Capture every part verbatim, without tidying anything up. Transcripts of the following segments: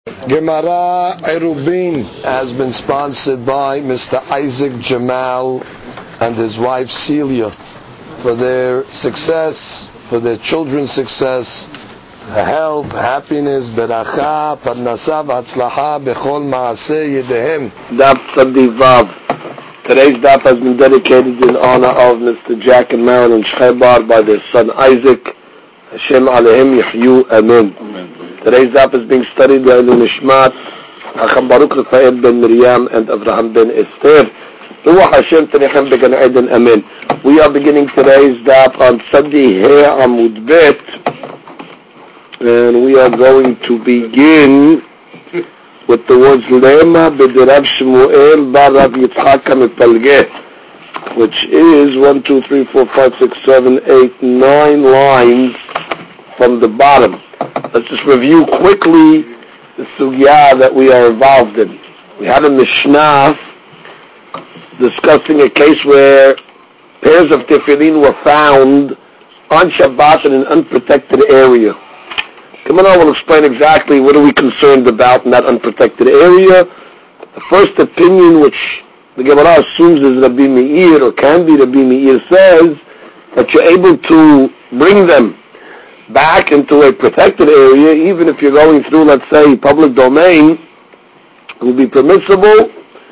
Gemara Erubin has been sponsored by Mister Isaac Jamal and his wife Celia for their success, for their children's success, health, happiness, beracha, parnasa, v'atzlaha, bechol maaseh yedehem. Daf Tzadivav. Today's daf has been dedicated in honor of Mister Jack and Marilyn Schreibar by their son Isaac. Hashem Alehem Yihyu Amen. Today's daf is being studied by the Nishmat Acham Baruch Rafael ben Miriam and Avraham ben Esther. Ruach Hashem Tenechem Began Eden Amen. We are beginning today's daf on Tzadi He Amud Bet, and we are going to begin with the words Lema B'Rav Shmuel Bar Rav Yitzchak HaMepalgeh, which is one, two, three, four, five, six, seven, eight, nine lines from the bottom. Let's just review quickly the sugya that we are involved in. We had a Mishnah discussing a case where pairs of tefillin were found on Shabbat in an unprotected area. Gemara will explain exactly what are we concerned about in that unprotected area. The first opinion, which the Gemara assumes is Rabbi Meir, or can be Rabbi Meir, says that you're able to bring them back into a protected area, even if you're going through, let's say, public domain. It will be permissible,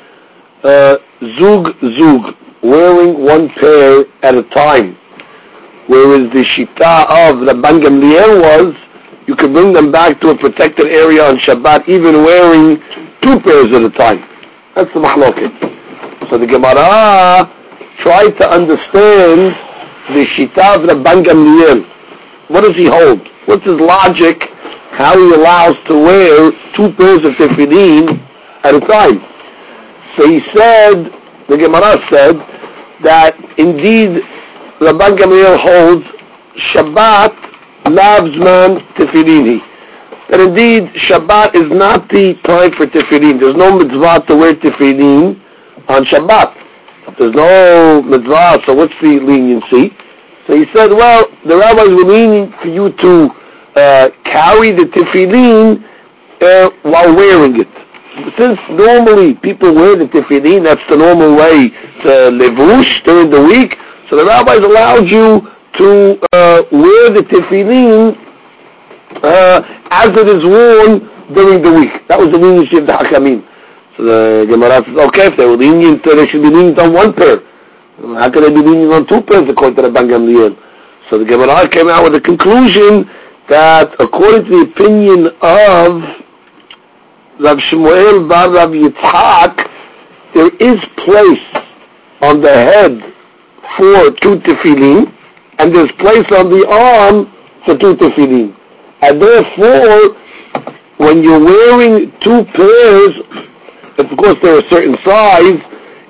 uh, zug zug, wearing one pair at a time. Whereas the shita of Rabban Gamliel was, you can bring them back to a protected area on Shabbat, even wearing two pairs at a time. That's the mahloket. So the Gemara tried to understand the shita of Rabban Gamliel. What does he hold? What's his logic? How he allows to wear two pairs of tefillin at a time? So he said, the Gemara said, that indeed Rabban Gamliel holds Shabbat lavzman tefillini. That indeed Shabbat is not the time for tefillin. There's no mitzvah to wear tefillin on Shabbat. There's no mitzvah, so what's the leniency? So he said, well, the rabbis were meaning for you to uh, carry the tefillin uh, while wearing it. Since normally people wear the tefillin, that's the normal way to levush during the week, so the rabbis allowed you to uh, wear the tefillin uh, as it is worn during the week. That was the leniency of the Hakamim. So the Gemara says, okay, if they were lenient, they should be lenient on one pair. How can they be leaning on two pairs according to Rabban Gamliel? So the Gemara came out with the conclusion that according to the opinion of Rav Shmuel Bar Rav Yitzchak, there is place on the head for two tefillin, and there's place on the arm for two tefillin. And therefore, when you're wearing two pairs, of course they're a certain size,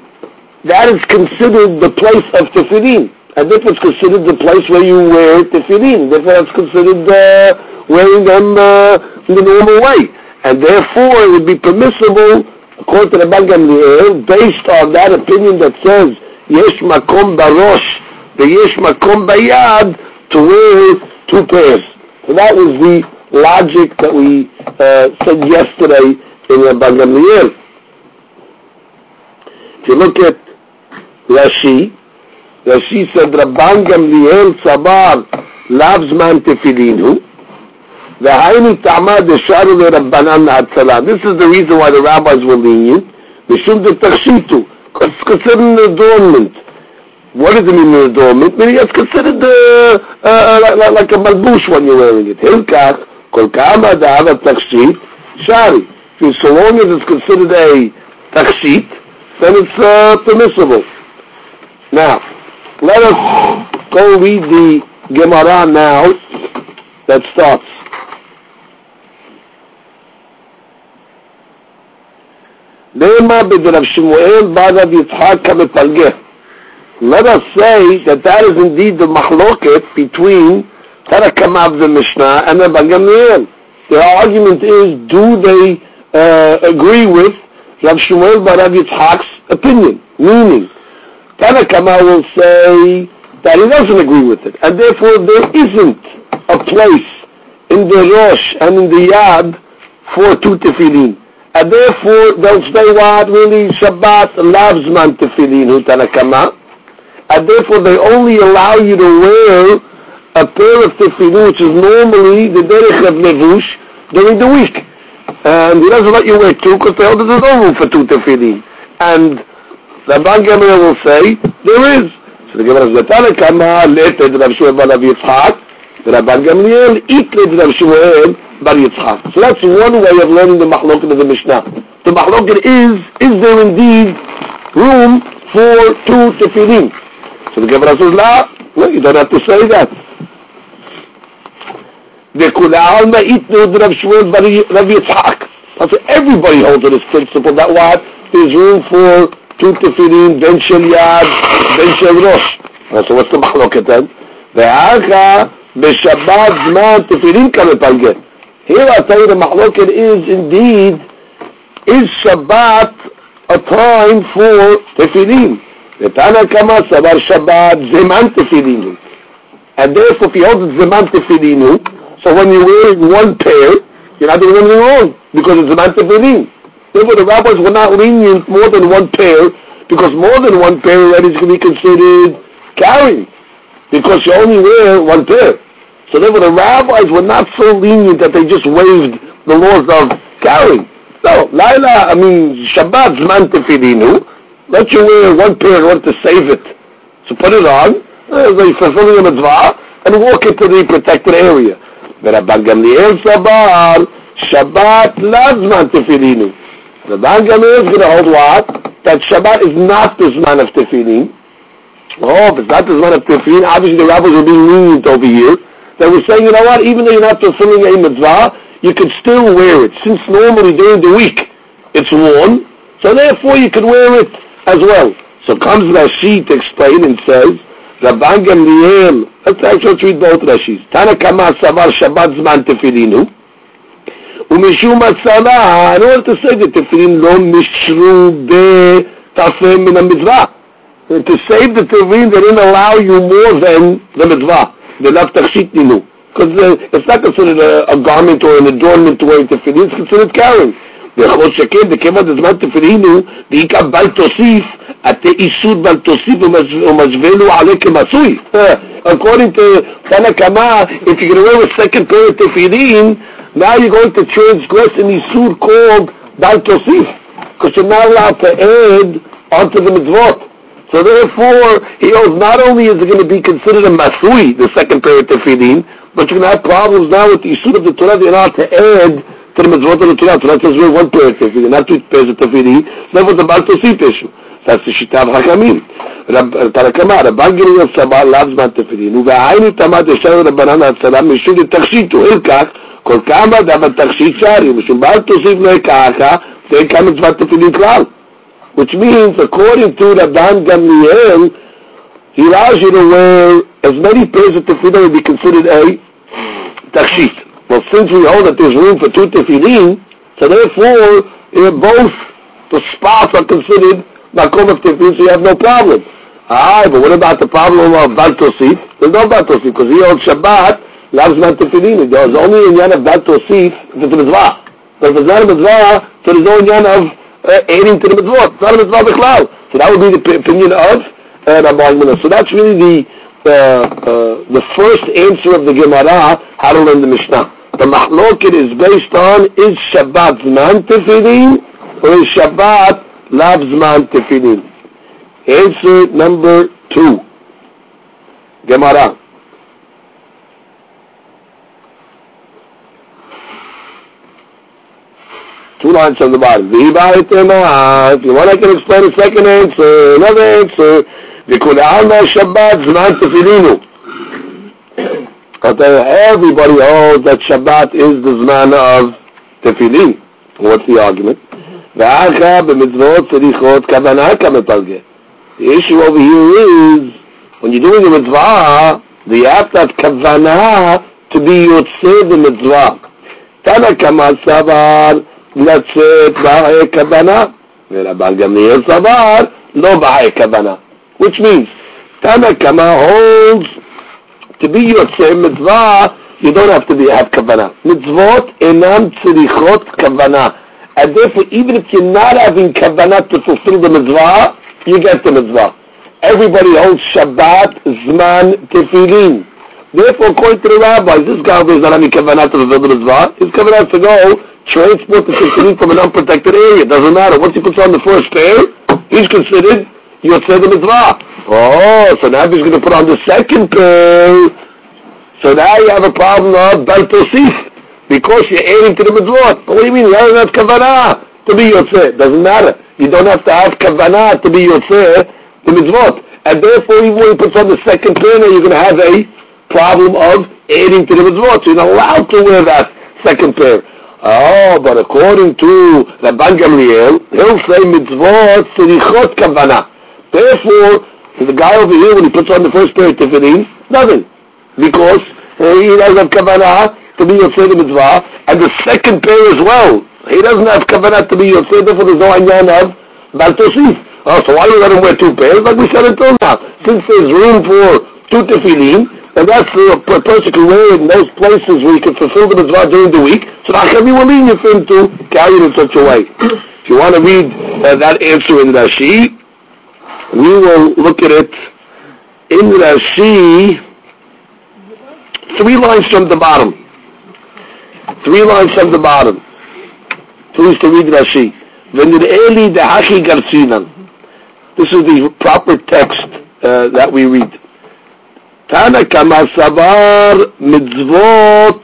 that is considered the place of tefillin, and therefore it's considered the place where you wear tefillin. Therefore it's considered uh, wearing them uh, in the normal way, and therefore it would be permissible, according to the Rabban Gamliel, based on that opinion that says yesh makom barosh, the yesh makom bayad, to wear two pairs. So that was the logic that we uh, said yesterday in Rabban Gamliel. If you look at Rashi, Rashi said, Rabban Gamliel sabar lav zman tefillinu, v'hayni ta'ma desharu le'rabbanan ha'atzalah. This is the reason why the rabbis were lenient. Mishum de takshitu, because it's considered an adornment. What does it mean an adornment? Meaning it's considered uh, uh, like, like a malbush when you're wearing it. Hilkach, kol ka'ama da'ava takshit, shari. So long as it's considered a takshit, then it's uh, permissible. Now, let us go read the Gemara now that starts. Lema b'Rav Shmuel Bar Rav Yitzchak HaMepalgeh. Let us say that that is indeed the machloket between Tarakamav the Mishnah and Rabban Gamliel. Their argument is, do they uh, agree with Rav Shmuel Bar Rav Yitzchak's opinion? Meaning, Tanakama will say that he doesn't agree with it, and therefore there isn't a place in the Rosh and in the Yad for two tefillin. And therefore, they'll say what? Really, Shabbat loves man tefillin, hu Tanakama. And therefore, they only allow you to wear a pair of tefillin, which is normally the derech of levush, during the week. And he doesn't let you wear two, because they hold there's no room for two tefillin. And Rabban Gamliel will say, there is. So the Gemara says, Tanakama, leted Rav Shmuel bar Rav Yitzchak, the Rabban Gamliel, itled Rav Shmuel bar Yitzchak. So that's one way of learning the Mahloket of the Mishnah. The Mahloket is, is there indeed room for two tefillin? So the Gemara says, la, no, you don't have to say that. וכולי עלמא יתנו Rav Shmuel bar Rav Yitzchak. So everybody holds to this principle that what? There's room for two tefillin, ben shel yad, ben shel rosh. So what's the mahloket then? Ve'acha b'shabbat zman tefillin kamepalgeh. Here I'll tell you the mahloket is indeed, is Shabbat a time for tefillin? V'tana kama sabar Shabbat zeman tefillinu. And therefore if you hold it zeman tefillinu, so when you're wearing one pair, you're not doing anything wrong, because it's zeman tefillin. Therefore the rabbis were not lenient more than one pair, because more than one pair already is going to be considered carrying, because you only wear one pair. So therefore the rabbis were not so lenient that they just waived the laws of carrying. No, Laila, I mean, Shabbat Zman Tefillinu, let you wear one pair in order to save it. So put it on, uh, they fulfilling a mitzvah, and walk into the protected area. But Rabban Gamliel Sabar, Shabbat Lazman Tefillinu. Rabban Gamliel is going to hold what? That Shabbat is not the Zman of Tefillin. Oh, if it's not the Zman of Tefillin, obviously the rabbis will be lenient over here. They were saying, you know what, even though you're not fulfilling a mitzvah, you can still wear it, since normally during the week it's worn, so therefore you can wear it as well. So comes Rashi to explain and says, Rabban Gamliel, let's actually let's read both Rashis. Tana Kama Savar Shabbat Zman Tefillinu, Umishum Atzala, in order to say that Tefillin lo mishru be tafeh min ha-mitzvah. To save the Tefillin, they didn't allow you more than the mitzvah. They left Tachshit Ninu. Because uh, it's not considered a, a garment or an adornment to wear Tefillin, it's considered carrying. V'chol sheken, v'kevad zman Tefillinu, v'ika bal tosif, ate isur bal tosif, u'mashvelu aleh kemasui. According to Tana Kama, if you're going to wear a second pair of Tefillin, now you're going to transgress an isur called bal tosif, because you're not allowed to add onto the mitzvot. So therefore, he knows not only is it going to be considered a masui, the second pair of tefillin, but you're going to have problems now with the issue of the Torah. You're not to add to the mitzvot of the Torah. Torah says we're one pair of tefillin, not two pairs of tefillin. Therefore, the Baal Tosif issue. That's the Shita of Hakamim. Tarakama, Rabban Gamliel Sabar loves man tefillin. Uve'aynu tamad yeshar Rabbanan HaTzala mishum d'tachshitu. Ilkach, kol kama davat tachshit shari. Mishum Baal Tosif lo ekacha, ve'eka mitzvat tefillin klal. Which means, according to Rabban Gamliel, he allows you to wear as many pairs of tefillin would be considered a tachshit. Well, since we hold that there's room for two tefillin, so therefore, both the spots are considered makom of tefillin, so you have no problem. Ah, but what about the problem of Bal Tosif? There's no Bal Tosif, because he holds Shabbat, loves not tefillin. There's only a yan of Bal Tosif if it's a mitzvah. But if it's not a mitzvah, so there's no yan of Uh, adding to the mitzvot. It's not a mitzvah b'chlal. So that would be the p- opinion of uh, Rabbi Gamliel. So that's really the uh, uh, the first answer of the Gemara, how to learn the Mishnah. The mahloket is based on, is Shabbat zman tefillin or is Shabbat lav zman tefillin? Answer number two. Gemara. Two lines from the bottom. If you want, I can explain the second answer. Another answer. Shabbat Zman Tefillinu. Everybody holds that Shabbat is the Zman of Tefillin. What's the argument? The issue over here is, when you're doing a mitzvah, you have to have kavanah to be yotzei the mitzvah. Tana Kama Sabar לצאת בעי כוונה, ורבן גמליאל סבר לא בעי כוונה. Which means, Tana Kama holds to be yotzei mitzvah, you don't have to be have kavanah. Mitzvot enam tzirichot kavanah. And therefore, even if you're not having kavanah to fulfill the mitzvah, you get the mitzvah. Everybody holds Shabbat, Zman, Tefillin. Therefore, according to the rabbis, this guy is not having kavanah to fulfill the mitzvah. His kavanah is to go transport the tefillin from an unprotected area. It doesn't matter. Once he puts on the first pair, he's considered Yotzei the mitzvah. Oh, so now he's going to put on the second pair. So now you have a problem of Bal Tosif, because you're adding to the mitzvot. What do you mean? You don't have kavanah to be Yotzei. Doesn't matter. You don't have to have kavanah to be Yotzei the mitzvot. And therefore, even when he puts on the second pair, you're going to have a problem of adding to the mitzvot. So you're not allowed to wear that second pair. Oh, but according to Rabban Gamliel, he'll say mitzvot tzirichot kavanah. Therefore, the guy over here, when he puts on the first pair of tefillin, nothing. Because uh, he doesn't have kavanah to be yotzei the mitzvah, and the second pair as well. He doesn't have kavanah to be yotzei, therefore there's no anyan of Bal Tosif. Oh, so why do you let him wear two pairs? Like we said until now. Since there's room for two tefillin, and that's the uh, person can wear it in those places where he can fulfill the mitzvah during the week, so that can be willing for him to carry it in such a way. If you want to read uh, that answer in Rashi, we will look at it in Rashi, three lines from the bottom. Three lines from the bottom. Please to read Rashi. V'nir'eli de'hachi garzinan. This is the proper text uh, that we read. Tana kama savar mitzvot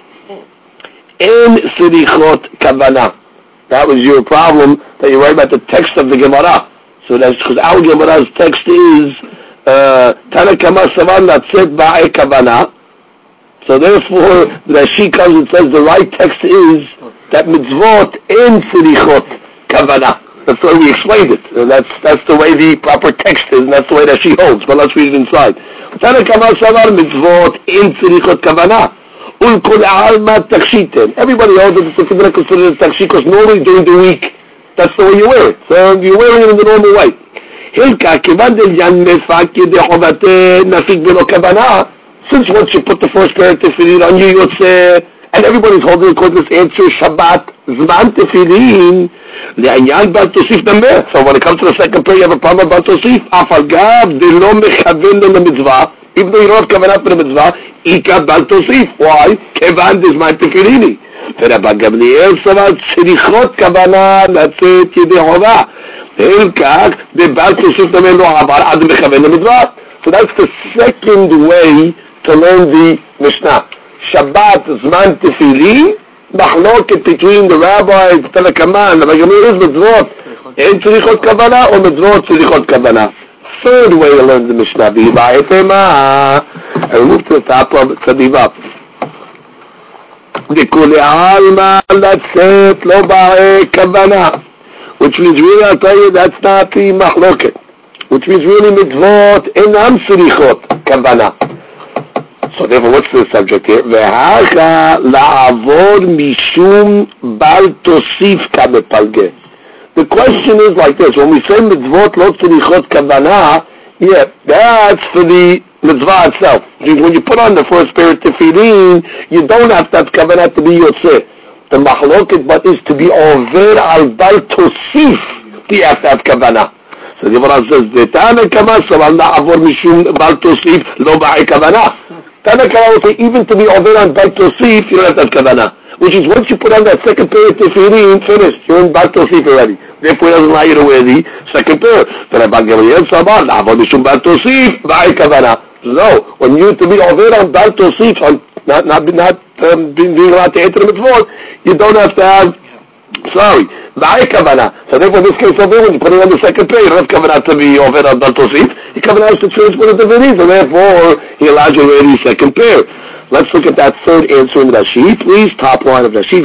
en sirichot kavanah. That was your problem, that you write about the text of the Gemara. So that's because our Gemara's text is Tana kama savar natzet ba'e kavanah. So therefore, Rashi comes and says the right text is that mitzvot en sirichot kavanah. That's the way we explained it. And that's that's the way the proper text is, and that's the way that she holds. But let's read it inside. Tana kama savar mitzvot en tzirichot kavanah. Ulkol alma takshiten. Everybody knows that it's considered a takshit because normally during the week, that's the way you wear it. So you're wearing it in the normal way. Hilka kivan del yan mefaki de chovate nafik belo kavanah. Since once you put the first pair of tefillin on you, yotzei, and everybody's holding according to this answer, Shabbat, Zman tefillin, le'anyan Bal Tosif nameh. So when it comes to the second pair, you have a problem about Bal Tosif. Afal gav de lo mechaven le mitzvah, even though you don't have kavanah for the mitzvah, ika Bal Tosif. Why? Kevan de Zman tefillini. ורבן גמליאל סבר צריכות כוונה לצאת ידי חובה. ואין כך, בבעל תוסיף נמי לא עבר עד מכוון למצווה. So that's the second way to learn the Mishnah. Shabbat, Zman, Tefillin, Mahloket between the rabbis, Tanakaman, the Gamliel is mitzvot, and tzirichot kavanah, or mitzvot tzirichot kavanah. Third way to learn the Mishnah, B'Hiba Efema, and move to the top of Tzadiva. Dekule alma latzet lo ba'e kavanah, which means really, I'll tell you, that's not the Mahloket. Which means really mitzvot enam tzirichot kavanah. So therefore, what's the subject here? Ve'hacha la'avod mishum bal tosif kamepalge. The question is like this: when we say mitzvot lo tzirichot kavanah, yeah, that's for the mitzvah itself. When you put on the first pair of tefillin, you don't have to have kavanah to be yotzei. The mahloket, but is to be over al bal tosif. You have to have kavanah. So the Gemara says, "Tana kama saval na'avor mishum bal tosif lo ba'e kavanah." Tana kama will say, even to be over on bal tosif, you don't have to have kavanah. Which is once you put on that second pair of tefillin, finished. You're in bal tosif already. Therefore, it doesn't allow you to wear the second pair. Then Rabban Gamliel saval na'avor mishum bal tosif ba'e kavanah. No, when you to be over on bal tosif, on not not not um, being, being allowed to enter the mitzvot, you don't have to have. Sorry, ba'e kavanah. So therefore, in this case over, when you put it on the second pair, you don't have kavanah to be over on Bal Tosif. He kavanah is to transport it to Venice, and therefore, he allows you to wear the second pair. Let's look at that third answer in Rashi, please. Top line of Rashi.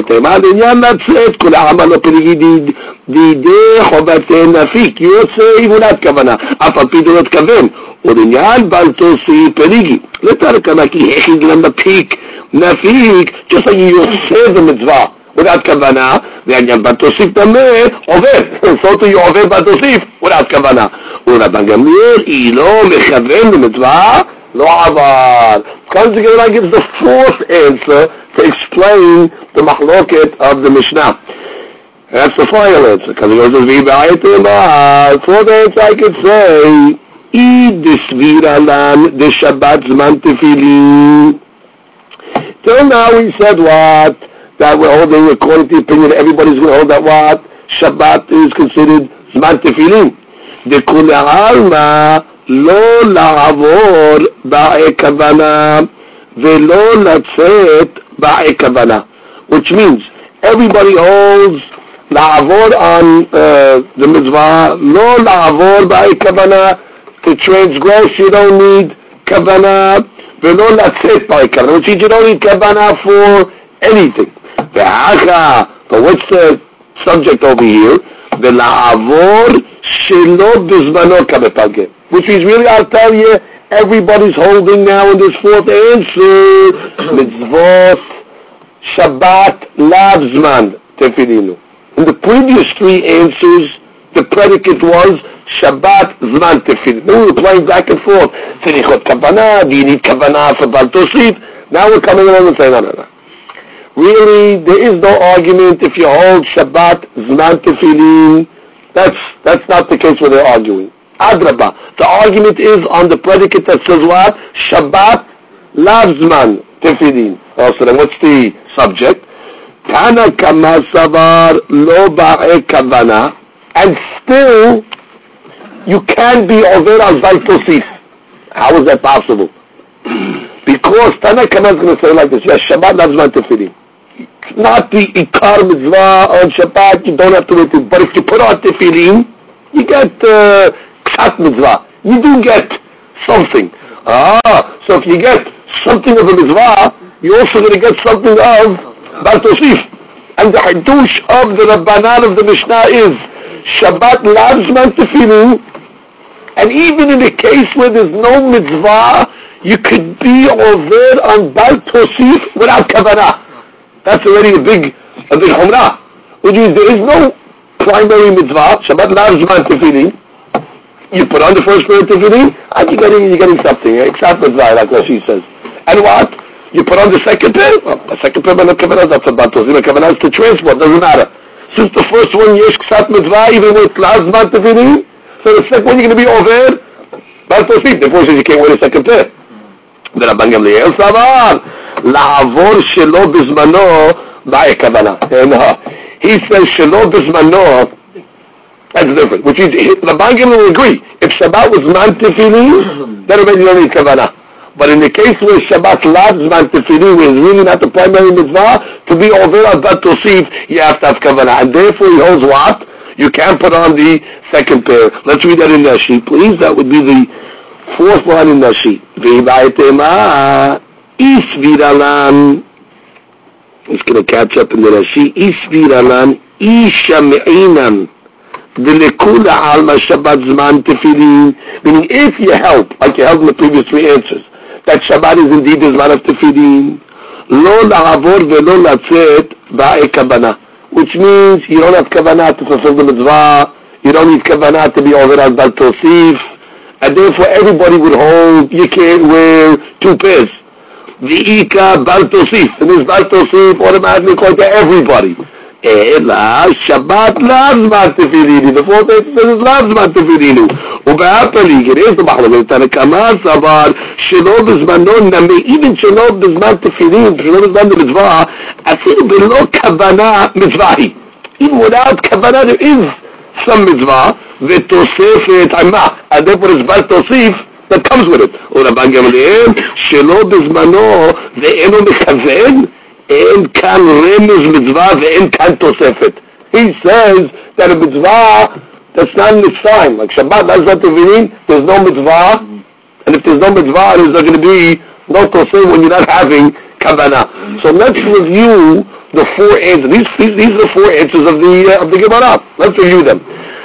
יוצא אמונת כוונה, אף על פי דעות כוון, ולעניין בל תוסי פריגי. לתרקמה כי הכי גלם מפיק, נפיק, just like you יוצא במצווה, without כוונה, ועניין בל תוסיף דמה, עובר. So to you עובר בל תוסיף, without כוונה. ורבן גמליאל, היא לא מכוון במצווה, לא עבר. comes together and gives the fourth answer to explain the mahloket of the Mishnah. That's the final answer, because he goes to the fourth answer I could say, I disvira lan de Shabbat zman tefillin. Till now we said what? That we're holding, according to the opinion, everybody's going to hold that what? Shabbat is considered zman tefillin. De kule alma lo la'avor ba'e kavana ve'lo la'tzet ba'e kavana. Which means, everybody holds la'avor on uh, the mitzvah, lo la'avor ba'e kavana. To transgress, you don't need kavana, ve'lo la'tzet ba'e kavana. Which means you don't need kavana for anything. But what's the subject over here? Ve'la'avor shelo bizmano kamepalge. Which means really, I'll tell you, everybody's holding now in this fourth answer, mitzvot, Shabbat, lav zman, tefillinu. In the previous three answers, the predicate was Shabbat, zman, tefillin. Then we were playing back and forth. Tzerichot kavanah, do you need kavanah for bal tosif? Now we're coming along and saying, no, no, no. Really, there is no argument if you hold Shabbat, zman, tefillin. That's, that's not the case where they're arguing. Adraba. The argument is on the predicate that says what? Shabbat, lav zman, tefillin. Oh, so then what's the subject? Tana kama savar lo ba'e kavana. And still, you can be over al bal tosif. How is that possible? Because Tana kama is going to say like this, yes, Shabbat, lav zman, tefillin. Not the ikar mitzvah on Shabbat, you don't have to wait. But if you put on tefillin, you get uh, ksat mitzvah. You do get something. Ah, so if you get something of a mitzvah, you're also going to get something of bal tosif. And the hadush of the Rabbanan of the Mishnah is Shabbat lav zman tefillin, and even in a case where there's no mitzvah, you could be over on bal tosif without kavanah. That's already a big, a big humrah. Which means there is no primary mitzvah, Shabbat lav zman tefillin. You put on the first pair of tefillin, and you're getting, you're getting something, except mitzvah, like Rashi says. And what? You put on the second pair? Well, the second pair, but no kavanah, that's a batos. You know, kavanah is to transport, doesn't matter. Since the first one, yesh ksat mitzvah, even with lav zman tefillin, so the second one, you're going to be over batos. Therefore, says you can't wear the second pair. The Rabban Gamliel savar. La'avor shelo bizmano ba'e kavana. He says shelo bizmano, that's different. Which is, the Rabban Gamliel will agree. If Shabbat was man tefillin, then already you don't need kavana. But in the case where Shabbat lav zman tefillin, where it's really not the primary mitzvah, to be over al bat tosif, you have to have kavana. And therefore he holds what? You can't put on the second pair. Let's read that in the sheet, please. That would be the fourth line in the sheet. V'iba'etema Isviralan, it's going to catch up in the Rashi. Isviralan, Isha me'inan, V'lekula alma Shabbat zman tefillin. Meaning, if you help, like you held in the previous three answers, that Shabbat is indeed the zman of tefillin, lo la'avor ve'lo la'tzet ba'e kavana. Which means you don't have kavanah to fulfill the mitzvah, you don't need kavanah to be over al bal tosif, and therefore everybody would hold you can't wear two pairs. V'ika bal tosif, and this bal tosif automatically calls to everybody. Ela Shabbat lav zman tefillin. The fourth answer says lav zman tefillin. Ube'apali, it is the Mahalakot Tanakama savar shelo b'zmano nami, even shelo b'zman tefillin, shelo b'zman the mitzvah, afilu b'lo kavana mitzvahi. Even without kavana there is some mitzvah, v'tosefet amah, and therefore it's bal tosif that comes with it. Rabban Gamliel, shelo b'zmano ve'eno mechaven, en kan remez mitzvah ve'en kan tosefet. He says that a mitzvah that's not in its time, like Shabbat, that's not tefillin, there's no mitzvah, and if there's no mitzvah, there's not going to be no tosef when you're not having kavanah. So let's review the four answers. These, these, these are the four answers of the uh, of the Gemara. Let's review them.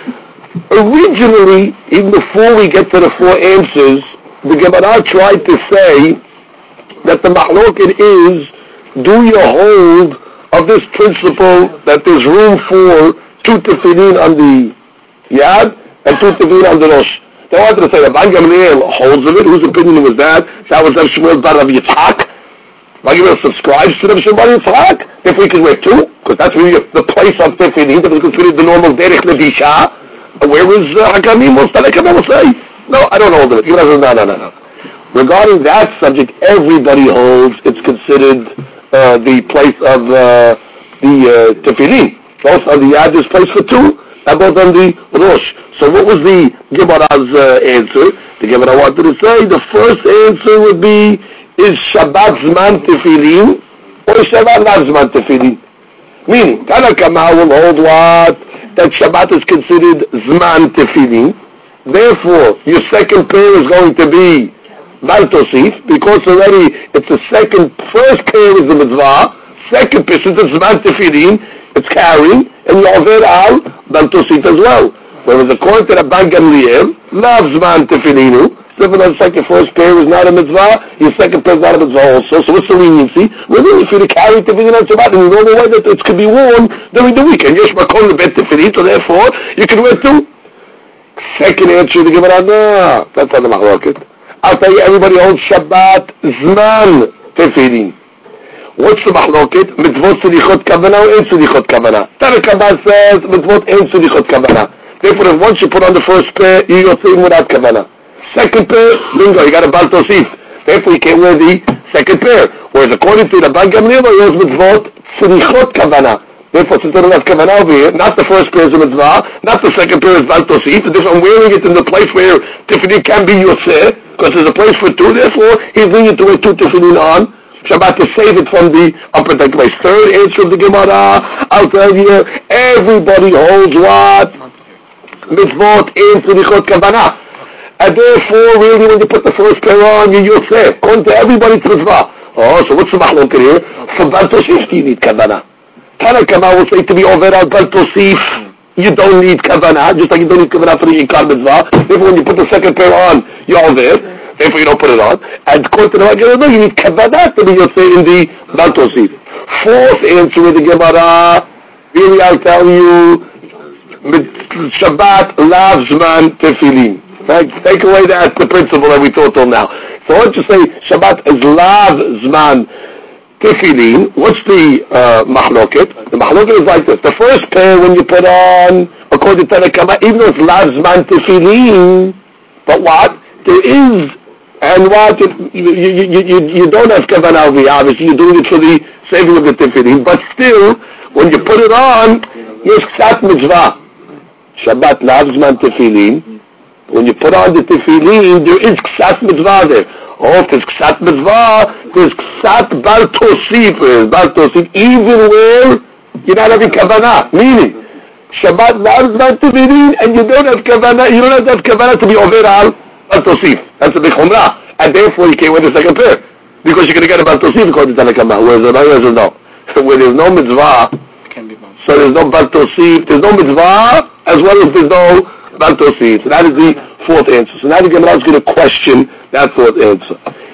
Originally, even before we get to the four answers, the Gemara tried to say that the mahloket is, do you hold of this principle that there's room for two tefillin on the yad and two tefillin on the rosh? They wanted to say Rabban Gamliel holds of it. Whose opinion was that? That was Rav Shmuel bar Rav Yitzchak. Rabban Gamliel subscribes to Rav Shmuel bar Yitzchak. If we can wear two, because that's really the place of Tefillin, that was considered the normal Derech Lebisha. Where was uh, Hakamim? What's that Hakamim will say? No, I don't hold of it. You know, no, no, no, no. Regarding that subject, everybody holds it's considered uh, the place of uh, the uh, Tefillin. Both on the Yad is place for two, and both on the Rosh. So what was the Gemara's uh, answer? The Gemara wanted to say the first answer would be, is Shabbat Zman Tefillin or is Shabbat not Zman Tefillin? Meaning, Tana Kama will hold what? That Shabbat is considered Zman Tefillin. Therefore, your second pair is going to be Bal Tosif, because already it's the second, first pair is the Mitzvah, second pair, since it's Zman Tefillin, it's carrying, and you over al Bal Tosif as well. Whereas according to Rabban Gamliel, loves Zman Tefillinu, so if the second, first pair is not a Mitzvah, your second pair is not a Mitzvah also, so what's the leniency? Well, if you carry Tefillin on Shabbat, and you know the way that it could be worn during the week, and Yesh Makol Lebet Tefillin, so therefore, you can wear two. Second answer, the Gemara, no, that's not the Mahloket. I'll tell you, everybody holds Shabbat Zman Tefillin. What's the Mahloket? Mitzvot Sedichot Kavanah or Ein Sedichot Kavanah? Tanna Kama says, Mitzvot Ein Sedichot Kavanah. Therefore, if once you put on the first pair, you are saying without Kavanah. Second pair, bingo, you got a Bal Tosif. Therefore, you can't wear the second pair. Whereas according to the Rabban Gamliel, he has Mitzvot Sedichot Kavanah. Therefore, since I don't have Kavanah over here, not the first pair is a Mitzvah, not the second pair is Bal Tosif, and if I'm wearing it in the place where Tefillin can be Yoseh, because there's a place for two, therefore he's needing to wear two Tefillin on Shabbat to save it from the unprotected place. Third answer of the Gemara, I'll tell you, everybody holds what? Mitzvot in Sedichot Kavanah. And therefore, really, when you put the first pair on, you Yosef. According to everybody, it's Mitzvah. Oh, so what's the Mahlok here? For Bal Tosif, you need Kavanah. Tana Kama will say to be over al Bal Tosif, you don't need Kavanah, just like you don't need Kavanah for the Ikar Mitzvah. Therefore, when you put the second pair on, you're over. Therefore, you don't put it on. And according to the Gemara, you need Kavanah to be Yosef in the Bal Tosif. Fourth answer of the Gemara, really, I'll tell you, Shabbat Lav Zman Tefillin. Take away that the principle that we taught till now. So once you say Shabbat is Lav Zman Tefillin, what's the uh, Mahloket? The Mahloket is like this. The first pair when you put on, according to the Kama, even though it's Lav Zman Tefillin, but what? There is, and what? You, you, you, you, you don't have Kavanah over here, obviously. You're doing it for the saving of the Tefillin, but still, when you put it on, there's Ksat Mitzvah. Shabbat Lav Zman Tefillin. When you put on the Tefillin, there is Ksat Mitzvah there. Oh, if there's Ksat Mitzvah, there's Ksat Bal Tosif, Bal Tosif, even where you're not having Kavanah. Meaning, Shabbat Lav Zman Tefillin, and you don't have Kavanah, you don't have to have Kavanah to be over al Bal Tosif. That's a big Chumrah. And therefore, you can't wear the second pair. Because you're going to get a Bal Tosif according to Tanakama. Whereas the Raya says no. Where there's no Mitzvah, so there's no Bal Tosif, there's no Mitzvah, as well as there's no Bal Tosif. So that is the fourth answer. So now the Gemara is going to question that fourth answer.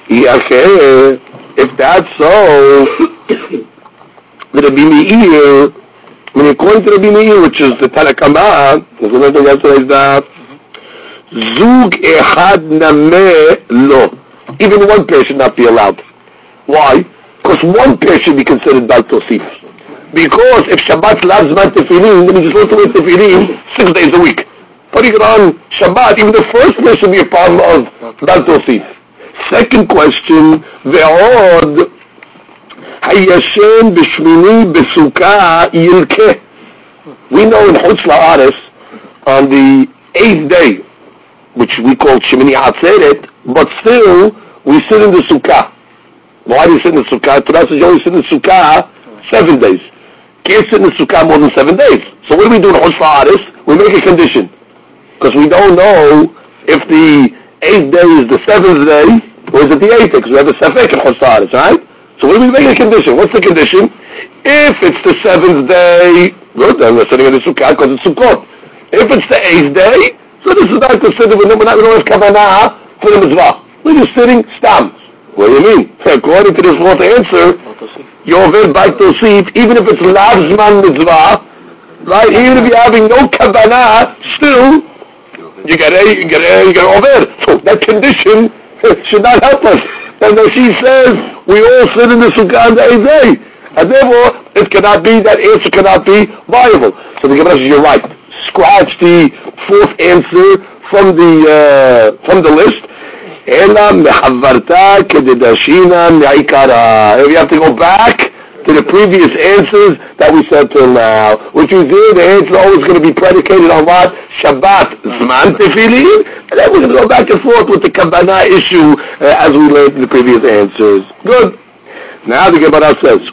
If that's so, the Rabbi Meir, when according to Rabbi Meir, which is the Tanakama, the Gemara yesterday is that Zug Echad Nameh Lo. Even one pair should not be allowed. Why? Because one pair should be considered Bal Tosif. Because if Shabbat Lav Zman Tefillin, then you're supposed to wear Tefillin six days a week. Putting it on Shabbat, even the first pair should be a problem of Bal Tosif. Second question, Ve'od Hayashem B'Shmini B'Sukkah Yilkeh. We know in Chutz La'aretz, on the eighth day, which we call Shemini Atzeret, but still, we sit in the Sukkah. Why do you sit in the Sukkah? Torah says you only sit in the Sukkah seven days. Can't sit in the Sukkah more than seven days. So what do we do in Chutz La'aretz? We make a condition. Because we don't know if the eighth day is the seventh day, or is it the eighth day? Because we have a Safek in Chutz La'aretz, right? So what do we make a condition? What's the condition? If it's the seventh day, good, then we're sitting in the Sukkah because it's Sukkot. If it's the eighth day, so this is not considered, we're not, we don't have Kavanah for the Mitzvah. We're just sitting stam. What do you mean? According to this fourth answer, you're over Bal Tosif, even if it's Lav Zman Mitzvah, right? Even if you're having no Kavanah, still, you get A, you get A, you get over. So that condition should not help us. And then she says, we all sit in the sukkah on the eighth day. And therefore, it cannot be, that answer cannot be viable. So the Gemara says, you're right. Scratch the fourth answer from the, uh, from the list. Ela mehavarta kededashina me'ikara. If you have to go back to the previous answers that we said till now, which we did, the answer is always going to be predicated on what? Shabbat Zman Tefillin, and then we're going to go back and forth with the Kabbalah issue uh, as we learned in the previous answers. Good. Now the Gemara says,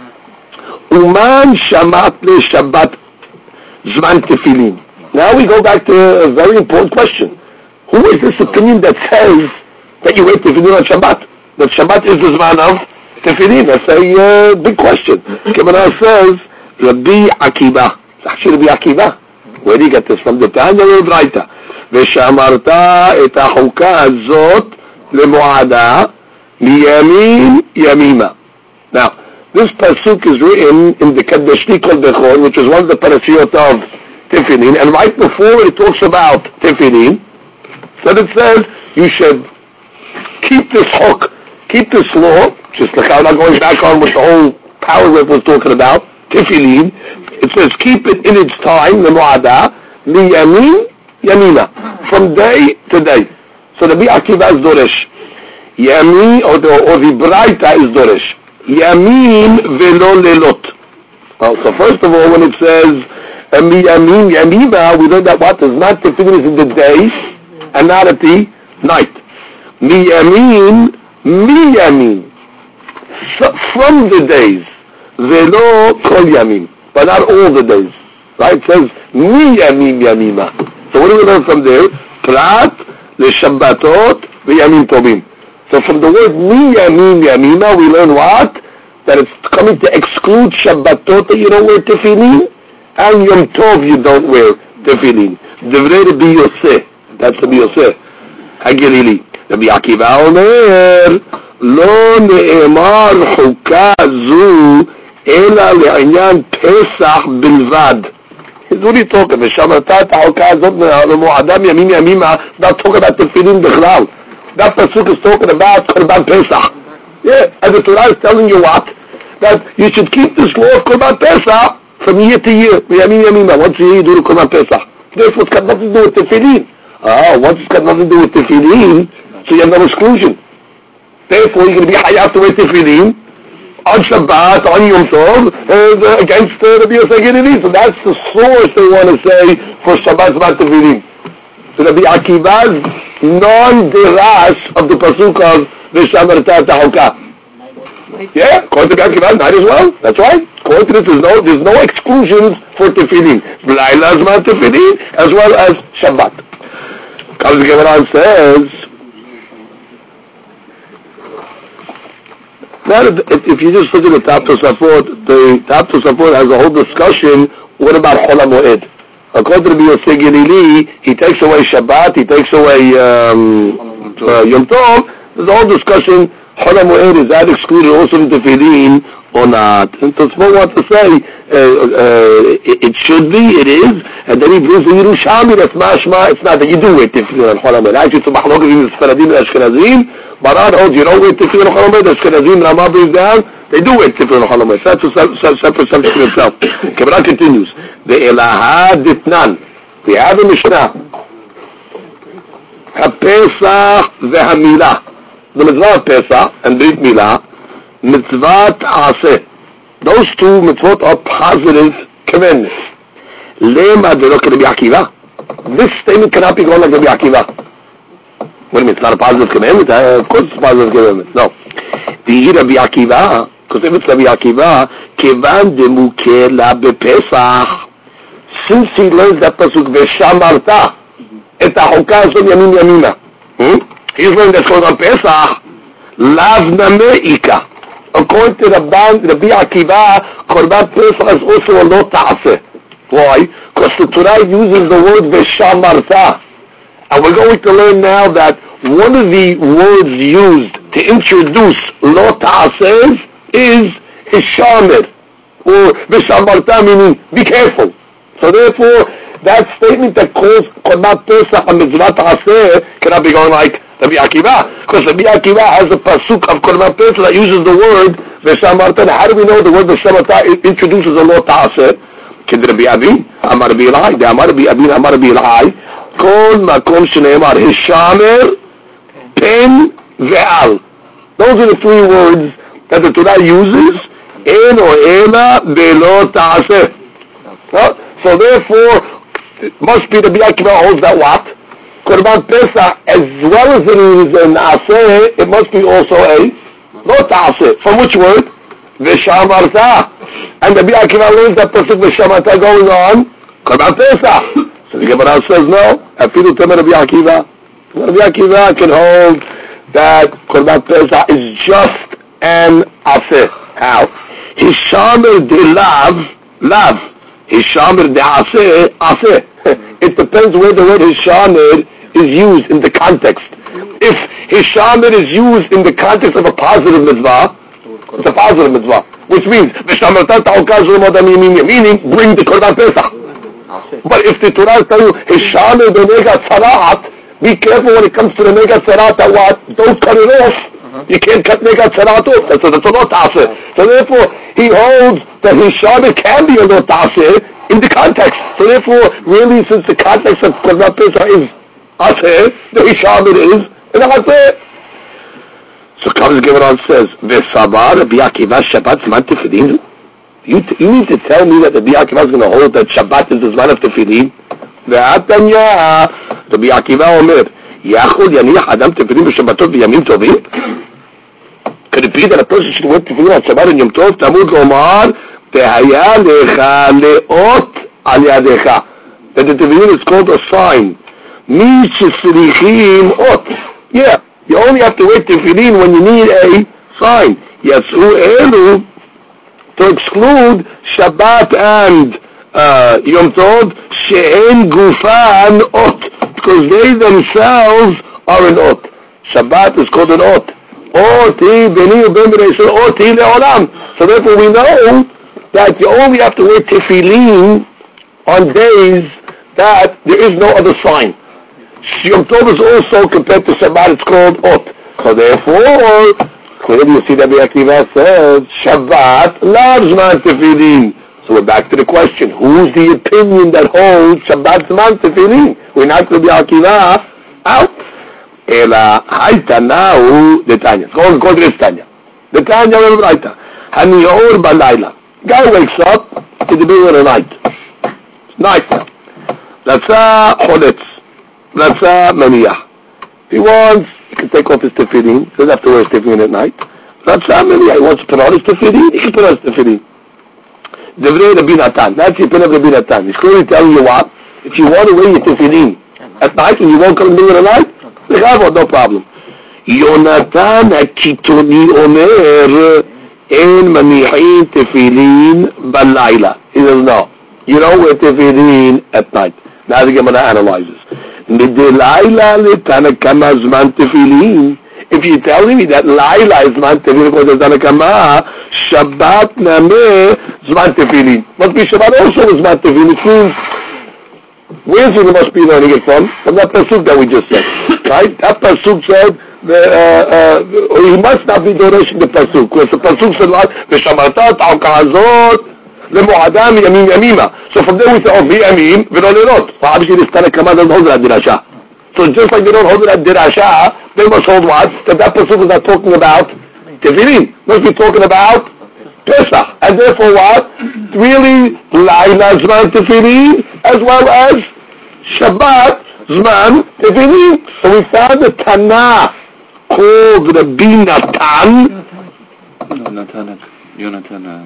Uman Shamat le Shabbat Zman Tefillin. Now we go back to a very important question. Who is this opinion that says that you wear Tefillin on Shabbat? That Shabbat is the Zman of Tefillin? That's a uh, big question. Gemara says, Rabbi Akiva. It's actually Rabbi Akiva. Where do you get this from? The Tanya Rebraita. Veshamarta et ha'chuka hazot lemo'ada miyamin yamima. Now, this pasuk is written in the Kadeshti Kol Bechor, which is one of the parashiyot of Tefillin, and right before it talks about Tefillin, so it says you should keep this hook, keep this law, just like I'm not going back on what the whole paragraph was talking about, Tefillin. It says keep it in its time, the mu'ada, liyamin, yamina, from day to day. So the Rabbi Akiva is doresh. Yamin, or the, or the Braita is doresh. Yamin velo lelot. Well, so first of all, when it says yamin, yamina, we know that what is not Tefillin is in the day and not at the night. Miyamin, miyamin, so from the days, velo kol yamin, but not all the days. Right? It says miyamin yamima. So what do we learn from there? Prat le shabbatot v'yamin tovim. So from the word miyamin yamima, we learn what? That it's coming to exclude shabbatot that you don't wear tefillin, and yom tov you don't wear tefillin. Devrei Rabbi Yosef. That's Rabbi Yosef. Hagilili. Rabbi Akiva Omer, lo ne'emar chuka zu ela le'anyan Pesach bilvad. What are you talking about? Shamarta ta'chuka zot le'mu'adam yamim yamima, not talking about tefillin bichlal. That pasuk is talking about Korban Pesach. Yeah, and the Torah is telling you what? That you should keep this law of Korban Pesach from year to year. Yamim yamima, once a year you do the Korban Pesach. Therefore it's got nothing to do with tefillin. Ah, once it's got nothing to do with tefillin, so you have no exclusion. Therefore, you're going to be hayav to wear tefillin on Shabbat, on Yom Tov, uh, against uh, Rabbi Yosef Gilili. So that's the source they want to say for Shabbat Zman Tefillin. So Rabbi Akiva's non-derash of the pasuk of V'shamarta ta'chuka. Yeah, according to Rabbi Akiva, night as well. That's right. According to this, there's no, there's no exclusions for tefillin. B'layla Zman Tefillin as well as Shabbat. Comes the Gemara and says, now if you just look at the top to support, the top to support has a whole discussion, what about Chol HaMoed? According to Rabbi Yosef Gilili, he takes away Shabbat, he takes away um, uh, Yom Tov, there's a whole discussion, Chol HaMoed, is that excluded also in Tefillin or not? And so Tzmo wants to say, uh, uh, it, it should be, it is, and then he brings the Yerushalmi, that's mashma, it's not that you do wear Tefillin on Chol HaMoed. Actually, it's a machlok between the Sfaradim and Ashkenazim. Maran holds you don't wear Tefillin on Chol HaMoed, the Ashkenazim, Ramah brings down, they do wear Tefillin on Chol HaMoed. That's a separate subject in itself. Gemara continues, the Elaha Ditnan, we have a Mishnah, HaPesach veHamilah, the mitzvah of Pesach and Brit Milah, mitzvah Ta'aseh. Those two mitzvot are positive commandments. Lema de Rabbi Akiva. This statement cannot be going like Rabbi Akiva. What do you mean? It's not a positive commandment? Uh, of course it's a positive commandment. No. The Rabbi Akiva, because if it's Rabbi Akiva, Kevan de Mukela bePesach. Since he learns that pasuk Veshamarta, et ha'chuka zot yamin yamima. He's learning that's going on Pesach. Lav nameika. According to Rabban, Rabbi Akiva, Korban Pesach is also a lo ta'aseh. Why? Because the Torah uses the word Veshamarta. And we're going to learn now that one of the words used to introduce lo ta'aseh is Hishamer, or Veshamarta, meaning be careful. So therefore, that statement that calls Korban Shabbat Pesach and Mitzvah Ta'aseh cannot be going like Rabbi Akiva, because Rabbi Akiva has a pasuk of Korban Pesach that uses the word V'shamarta. How do we know the word V'shamarta introduces the law Ta'aseh? Kid Rabbi Abin, Amar Rabbi Elai, De Amar Rabbi Abin, Amar Rabbi Elai, Kol Makom Shneimar Hishamer Pen Ve'al. Those are the three words that the Torah uses. En or Ela Ve'lo Ta'aseh. So therefore, it must be the Rabbi Akiva holds that what? Korban Pesach, as well as it is an Aseh, it must be also a Lo Ta'aseh. From which word? V'shamarta. And the Rabbi Akiva learns that pasuk V'shamarta going on Korban Pesach. So the Gemara says no. Afilu Temer Rabbi Akiva. Rabbi Akiva can hold that Korban Pesach is just an Aseh. How? Hishamer de lav, lav. Hishamer de Aseh, Aseh. It depends where the word Hishamer is used in the context. If Hishamer is used in the context of a positive mitzvah, it's a positive mitzvah, which means meaning bring the Korban Pesach. But if the Torah is telling you Hishamer the Nega Tzarat, be careful when it comes to the Nega Tzarat that what? Don't cut it off. You can't cut Nega Tzarat off. That's a lot Ta'aseh. So therefore, he holds that Hishamer can be a lot Ta'aseh in the context. So therefore, really, since the context of Korban Pesach is Aseh, the Hishamer is an Aseh. So comes the Gemara and says, V'sabar Rabbi Akiva Shabbat Zman Tefillin. You you need to tell me that the Rabbi Akiva is going to hold that Shabbat is the Zman of Tefillin. Ve'atanya Rabbi Akiva Omer, Yachol Yaniach Adam Tefillin B'Shabbatot V'Yamim Tovim. Could it be that a person should wear Tefillin on Shabbat and Yom Tov? Tamud Omar Tehaya Lecha Leot Al Yadecha. That the Tefillin is called a sign. Mi Shesrichim Ot. Yeah. You only have to wear tefillin when you need a sign. Yatsu elu, to exclude Shabbat and uh, Yom Tov, she'en gufan ot, because they themselves are an ot. Shabbat is called an ot. Oti beni u'ben b'nei Yisrael, oti le'olam. So therefore we know that you only have to wear tefillin on days that there is no other sign. Yom Tov is also, compared to Shabbat, it's called Ot. So therefore, clearly you see that Rabbi Akiva says, Shabbat loves Zman Tefillin. So we're back to the question, who's the opinion that holds Shabbat Zman Tefillin? We're not Rabbi Akiva out. Ela, Haita now, the Tanya. Go, go to this Tanya. The Tanya will write, Hanior Balayla. Guy wakes up in the middle of the night. It's night now. That's a Choletz. That's a Maniyah. If he wants, he can take off his tefillin. He doesn't have to wear his tefillin at night. That's a Maniyah. He wants to put on his tefillin, he can put on his tefillin. Devrei Rabbi Natan. That's the opinion of Rabbi Natan. He's clearly telling you what? If you want to wear your tefillin at night and you won't come in the middle of the night, no problem. Yonatan HaKitoni Omer En Maniyhin Tefillin Balayla. He says, no. You don't wear tefillin at night. Now the Gemara analyzes. If you're telling me that Laila is Zman Tefillin because of Tanakama, Shabbat Nameh Zman Tefillin. Must be Shabbat also is Zman Tefillin. It means, where's it must be learning it from? From that pasuk that we just said. Right? That pasuk said, the, uh, uh, he must not be donation the pasuk. Because the pasuk said, V'shamarta ta'ukazot, למועדם ימים ימימה. So from there we say, oh, v'yamim, v'lo lelot. Well, obviously this Tanakama doesn't hold that dirasha. So just like they don't hold that dirasha, they must hold what? That that pasuk is not talking about tefillin. Must be talking about Pesach. And therefore what? Really, Laila Zman Tefillin, as well as Shabbat Zman Tefillin. So we found the Tana called Rabbi Natan. No, Natan, Yonatan.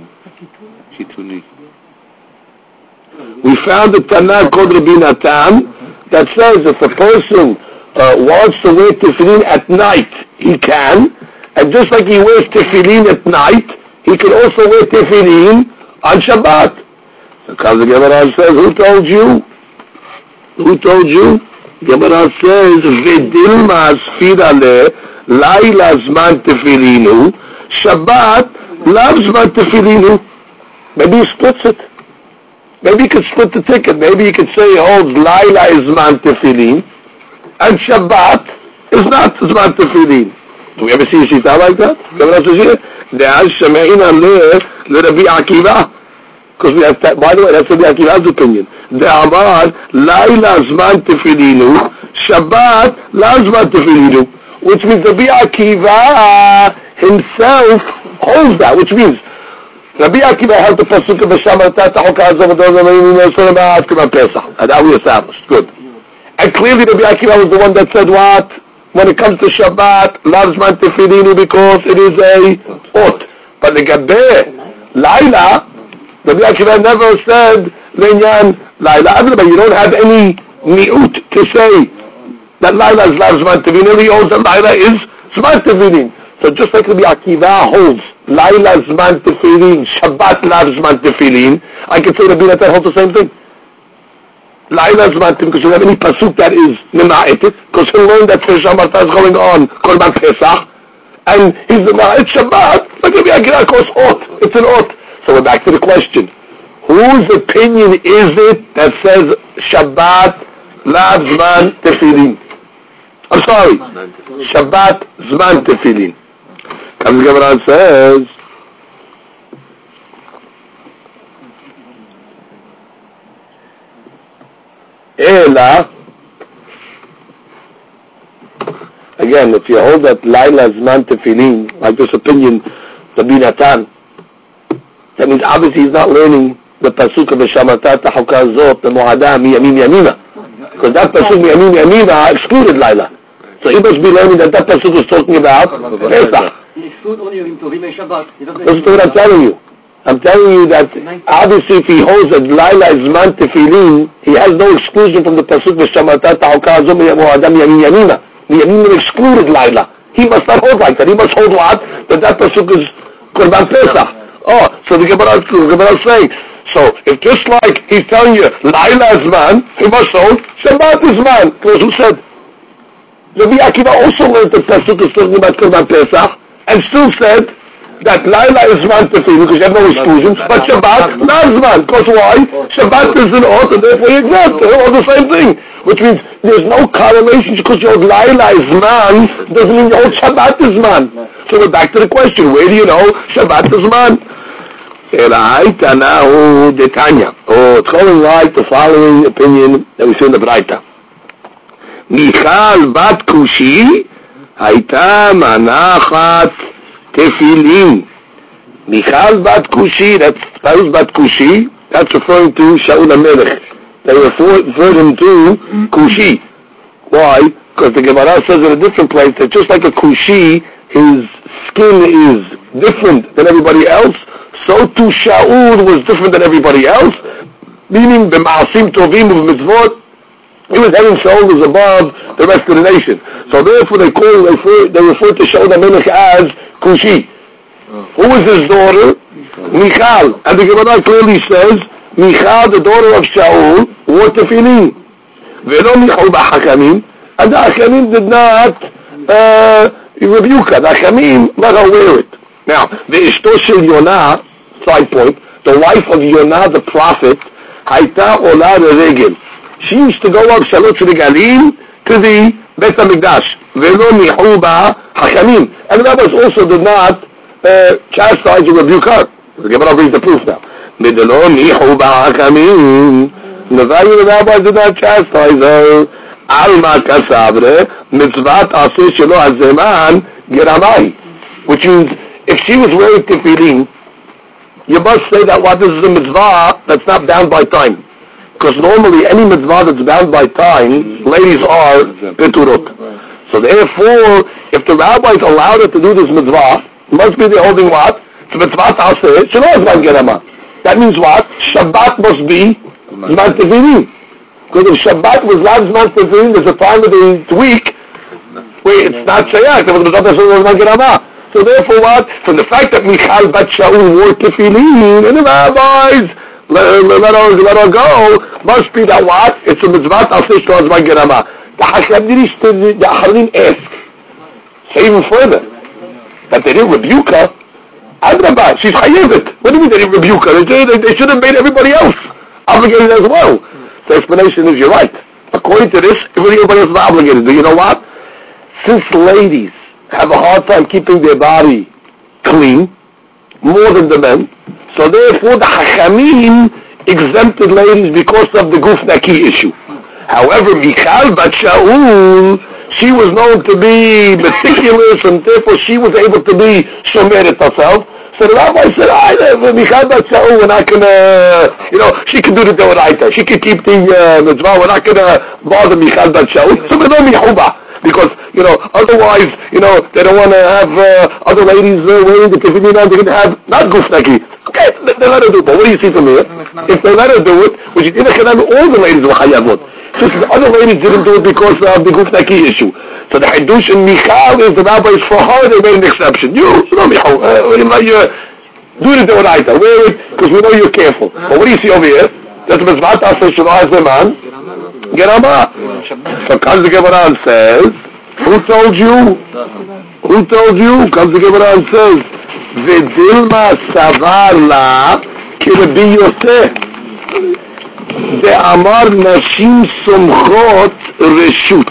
We found a Tanakh called Rabbi Natan that says if a person uh, wants to wear tefillin at night, he can, and just like he wears tefillin at night, he can also wear tefillin on Shabbat. So comes the Gemara and says, who told you? Who told you? Gemara says, V'dilma asfira le Laila zman tefillinu, Shabbat lav zman tefillinu. Maybe he splits it. maybe you could split the ticket. Maybe you could say he holds Laila is Zman Tefillin, and Shabbat is not Zman Tefillin. Do we ever see a shita like that? De'al Sheme'ina le Rabbi Akiva. Because we have, by the way, that's Rabbi Akiva's opinion. De'amar Laila Zman Tefillinu, Shabbat La Zman Tefillinu. Which means Rabbi Akiva himself holds that, which means Rabbi Akiva held the pasuk of Shamartat Hokazah V'Dozah Pesach, and that we established. Good. And clearly Rabbi Akiva was the one that said what? When it comes to Shabbat, Lav Zman Tefillinu, because it is a ot. But the Gabe, Laila, Rabbi Akiva never said Linyan Laila. But you don't have any mi'ut to say that Laila is Lav Zman Tefillin. He holds that Laila is Zman Tefillin. So just like Rabbi Akiva holds Laila Zman Tefillin, Shabbat Lav Zman Tefillin, I can say Rabbi Natan holds the same thing. Laila Zman Tefillin, because you don't have any pasuk that is Nima'etit, because he learned that Pesach Marta is going on Korban Pesach, and he's Nima'et Shabbat, like Rabbi Akiva calls Ot. It's an Ot. So we're back to the question. Whose opinion is it that says Shabbat Lav Zman Tefillin? I'm sorry, Shabbat Zman Tefillin. Comes the Gemara and says, Ela, again, if you hold that Laila Zman Tefillin, like this opinion, Rabbi Natan, that means obviously he's not learning the pasuk of the Shamartat Hokazot, the Mu'adah, Miyamin Yamina. Because that pasuk, Miyamin Yamina, excluded Laila. So he must be learning that that pasuk was talking about Pesach. Listen to what I'm telling you. I'm telling you that obviously if he holds that Laila is Zman Tefillin, he has no exclusion from the pasuk V'Shamartat Hokazot Mu'adah Miyamin Yamina. Miyamin excluded Laila. He must not hold like that. He must hold what? That that pasuk is Korban Pesach. Oh, so the Gemara, the Gemara is saying, so if just like he's telling you Laila is man, he must hold Shabbat is man. Because who said? Rabbi Akiva also learned that pasuk is talking about Korban Pesach, and still said that Laila is man Tefillin, because you have no exclusions, but Shabbat not is man. Because why? Shabbat is an oath, and therefore you accept. They're all the same thing. Which means there's no correlation, because your Laila is man, doesn't mean your Shabbat is man. So we're back to the question, where do you know Shabbat is man? Elaita now the Tanya. Oh, it's calling like the following opinion that we see in the Braita. Michal bat Kushi hayta manachat tefillin. Michal bat Kushi, that's Paris bat Kushi, that's referring to Shaul HaMelech. They refer, refer him to Kushi. Why? Because the Gemara says in a different place that just like a Kushi, his skin is different than everybody else, so too Shaul was different than everybody else, meaning the Ma'asim Tovim of Mitzvot, he was head and shoulders above the rest of the nation. So therefore they call, they refer, they refer to Shaul HaMelech as Kushi. Who is his daughter? Michal. And the Gemara clearly says, Michal, the daughter of Shaul, wore tefillin. Velo Michal b'Hakamim, and the Hakamim did not uh, rebuke her. The Hakamim let her wear it. Now, the Ishto Shel Yonah, side point, the wife of Yonah the prophet, Hayta Ola Regel. She used to go up Shalot Regalim to the Bet HaMikdash. Velo Michal b'Hakamim. And the rabbis also did not uh, chastise or rebuke her. The Gemara brings the proof now. Midelo Michal b'Hakamim. The value of the rabbis did not chastise her. Alma Kasabre, Mitzvat Aseh Shelo Hazeman Geramai. Which means, if she was wearing tefillin, you must say that what this is a mitzvah that's not bound by time. Because normally any mitzvah that's bound by time, ladies are peturot. So therefore, if the rabbis allowed her to do this mitzvah, must be they're holding what? It's mitzvah ta'aseh, shelo hazman gerama. That means what? Shabbat must be zman tefillin. Because if Shabbat was not zman tefillin, there's a time of the week where it's not shayak. There was mitzvah ta'aseh zman gerama. So therefore what? From the fact that Michal bat Shaul wore tefillin, and the rabbis let, let, let, her, let her go, must be that what? It's a mitzvah ta'aseh shelo hazman gerama. The Hakamim, the Acharim ask, say even further, that they didn't rebuke her. Adrabah, she's chayevet. What do you mean they didn't rebuke her? They, they, they should have made everybody else. obligated as well. The explanation is you're right. According to this, everybody else is obligated. Do you know what? Since ladies have a hard time keeping their body clean, more than the men, so therefore the Hachamim exempted ladies because of the Guf Naki issue. However, Michal Bat Shaul, she was known to be meticulous, and therefore she was able to be shomeret herself. So the rabbi said, I, Michal Bat Shaul, we're not going to, you know, she can do the Deoraita. She can keep the uh, mitzvah. We're not going to bother Michal Bat Shaul. So we don't mihuba. Because, you know, otherwise, you know, they don't want to have uh, other ladies uh, wearing the tefillin, they're going to have not Guf Naki. Okay, they, they let her do it. But what do you see from here? If they let her do it, which is in all the ladies were chayavot. Since the other ladies didn't do it because of the Guf Naki issue. So the Hidush in Michal is the rabbis for her, they made an exception. You, you know, Michal, uh, you do the Deoraita, wear it, because we know you're careful. But what do you see over here? That's Mitzvah Taseh Shema Zeman. Gerama. So comes the Gemara and says, who told you? Who told you? Comes the Gemara and says, V'dilma savar la k'Rabbi Yosef. De'amar nashim somchot reshut.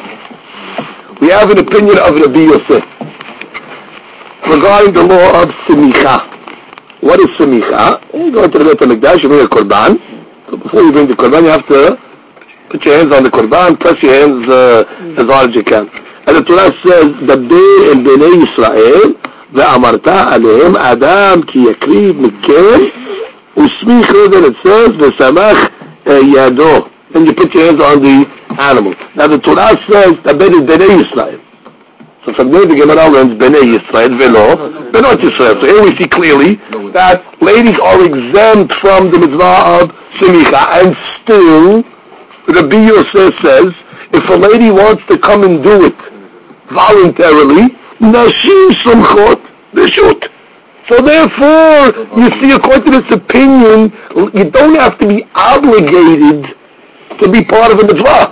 We have an opinion of Rabbi Yosef regarding the law of semicha. What is semicha? You go to the Beit HaMikdash, you bring a korban. So before you bring the korban, you have to put your hands on the korban, press your hands uh, as hard as you can. And the Torah says, Dabir el Bnei Yisrael, ve'amarta alehem Adam ki yakriv mikem, usmich, then it says, ve'samach yado. And you put your hands on the animal. Now the Torah says, Dabir el Bnei Yisrael. So from there the Gemara learns Bnei Yisrael, ve'lo, Bnot Yisrael. So here we see clearly that ladies are exempt from the mitzvah of semicha, and still, Rabbi Yosef says, if a lady wants to come and do it voluntarily, nashim sumchot, they shoot. So therefore, you see, according to this opinion, you don't have to be obligated to be part of a mitzvah.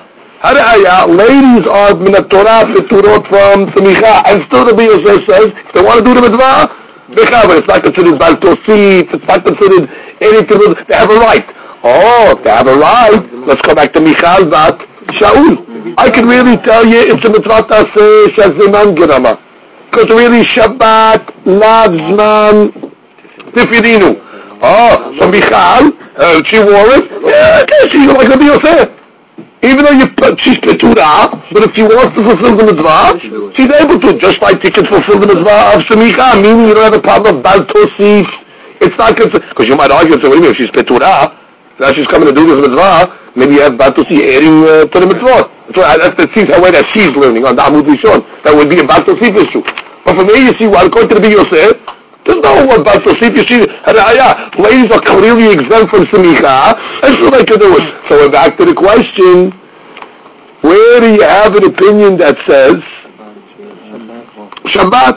Ladies are min Torah feturot from semicha, and still Rabbi Yosef says, if they want to do the mitzvah, it's not considered bal tosif, it's not considered anything, they have a right. Oh, they have a right. Let's go back to Michal Bat Shaul. I can really tell you it's a mitzvah taseh shaziman gerama. Because really Shabbat, Lav, Zman, Tifidinu. Oh, so Michal, uh, she wore it. Yeah, okay, she's like Rabbi Yosef. Even though you put, she's petura, but if she wants to fulfill the mitzvah, she's able to, just like she can fulfill the mitzvah of semicha, meaning you don't have a problem of bal tosif. It's not considered, because you might argue, so wait a minute, if she's petura, now she's coming to do this mitzvah, maybe you have bal tosif adding uh, to the mitzvah. So that, that seems the way that she's learning on the Amud Rishon. That would be a bal tosif issue. But from there you see, well, according to the Yosef, there's no one bal tosif. You see, ladies are clearly exempt from semicha, and so they can do it. So we're back to the question, where do you have an opinion that says Shabbat,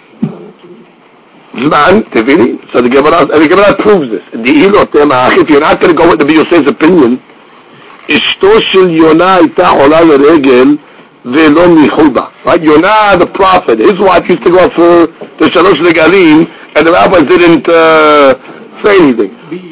Zman, Tefillin? So the Gemara, and the Gemara proves this. If you're not going to go with the Yosef's opinion, Ishto shel Yonah ita ola l'regel ve'lo mihuba. Right? Yonah, the prophet, his wife used to go for the Shalosh Regalim, and the rabbis didn't uh, say anything.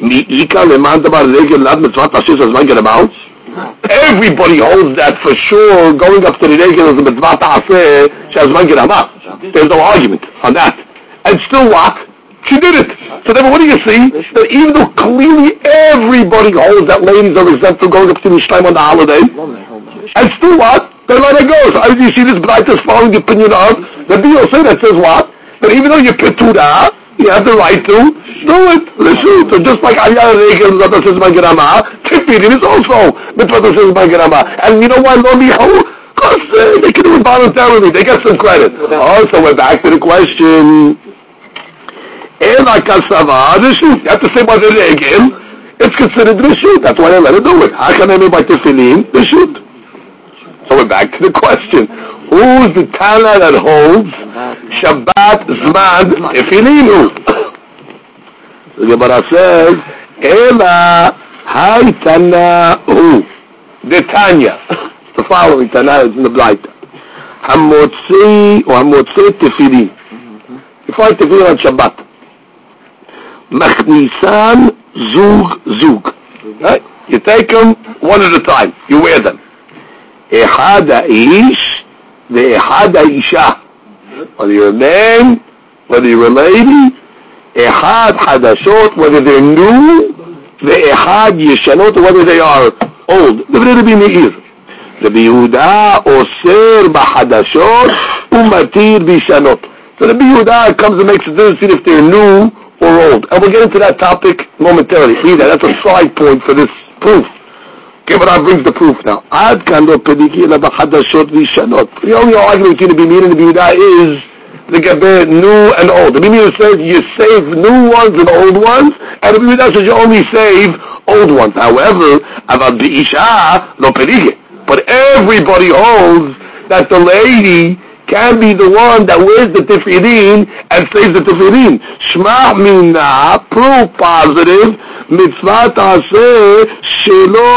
Everybody holds that for sure. Going up to the regel is a mitzvah ta'aseh shazman gerama. There's no argument on that. And still what? She did it. So then what do you see? That even though clearly everybody holds that ladies are exempt from going up to the Shleim on the holiday, and still what? They let it go. So how do you see this Braita is following the opinion of the B O C that says what? That even though you're petura, you have the right to do it. Listen, so just like Aliyah Regel, that says Mangarama, Tifidin is also Mitzvah that says Mangarama. And you know why Lo Mihu? Because uh, they can do it voluntarily. They get some credit. Also, we're back to the question. Ela Kasava, the shoot. You have to say by the Regel, it's considered the shoot. That's why they let it do it. How can they make by Tifidin the shoot? So we're back to the question. Who's the Tana that holds Shabbat Zman Tefillinu? The Gemara says, Ela Hai Tana Hu. The Tanya. The following Tana is in the Braita. Hamotzi or Hamotzi Tefillin. You find Tefillin on Shabbat. Machnisan Zug Zug. Right? You take them one at a time. You wear them. Ehad ha'ish, ve'ehad ha'isha. Whether you're a man, whether you're a lady, ehad hadashot, whether they're new, ve'ehad yeshanot, whether they are old. The Rabbi Meir. Rabbi Yehuda oser b'hadashot umatir b'shanot. So Rabbi Yehuda comes and makes a difference if they're new or old. And we'll get into that topic momentarily. Read that. That's a side point for this proof. Gemara brings the proof now. Ad kan lo pediki ela b'hadashot v'shanot. The only argument between Rabbi Meir and Rabbi Yehuda is the gaber new and old. Rabbi Meir says you save new ones and old ones, and Rabbi Yehuda says you only save old ones. However, avad b'isha lo pediki. But everybody holds that the lady can be the one that wears the tefillin and saves the tefillin. Shma mina, proof positive, mitzvah ta'aseh shelo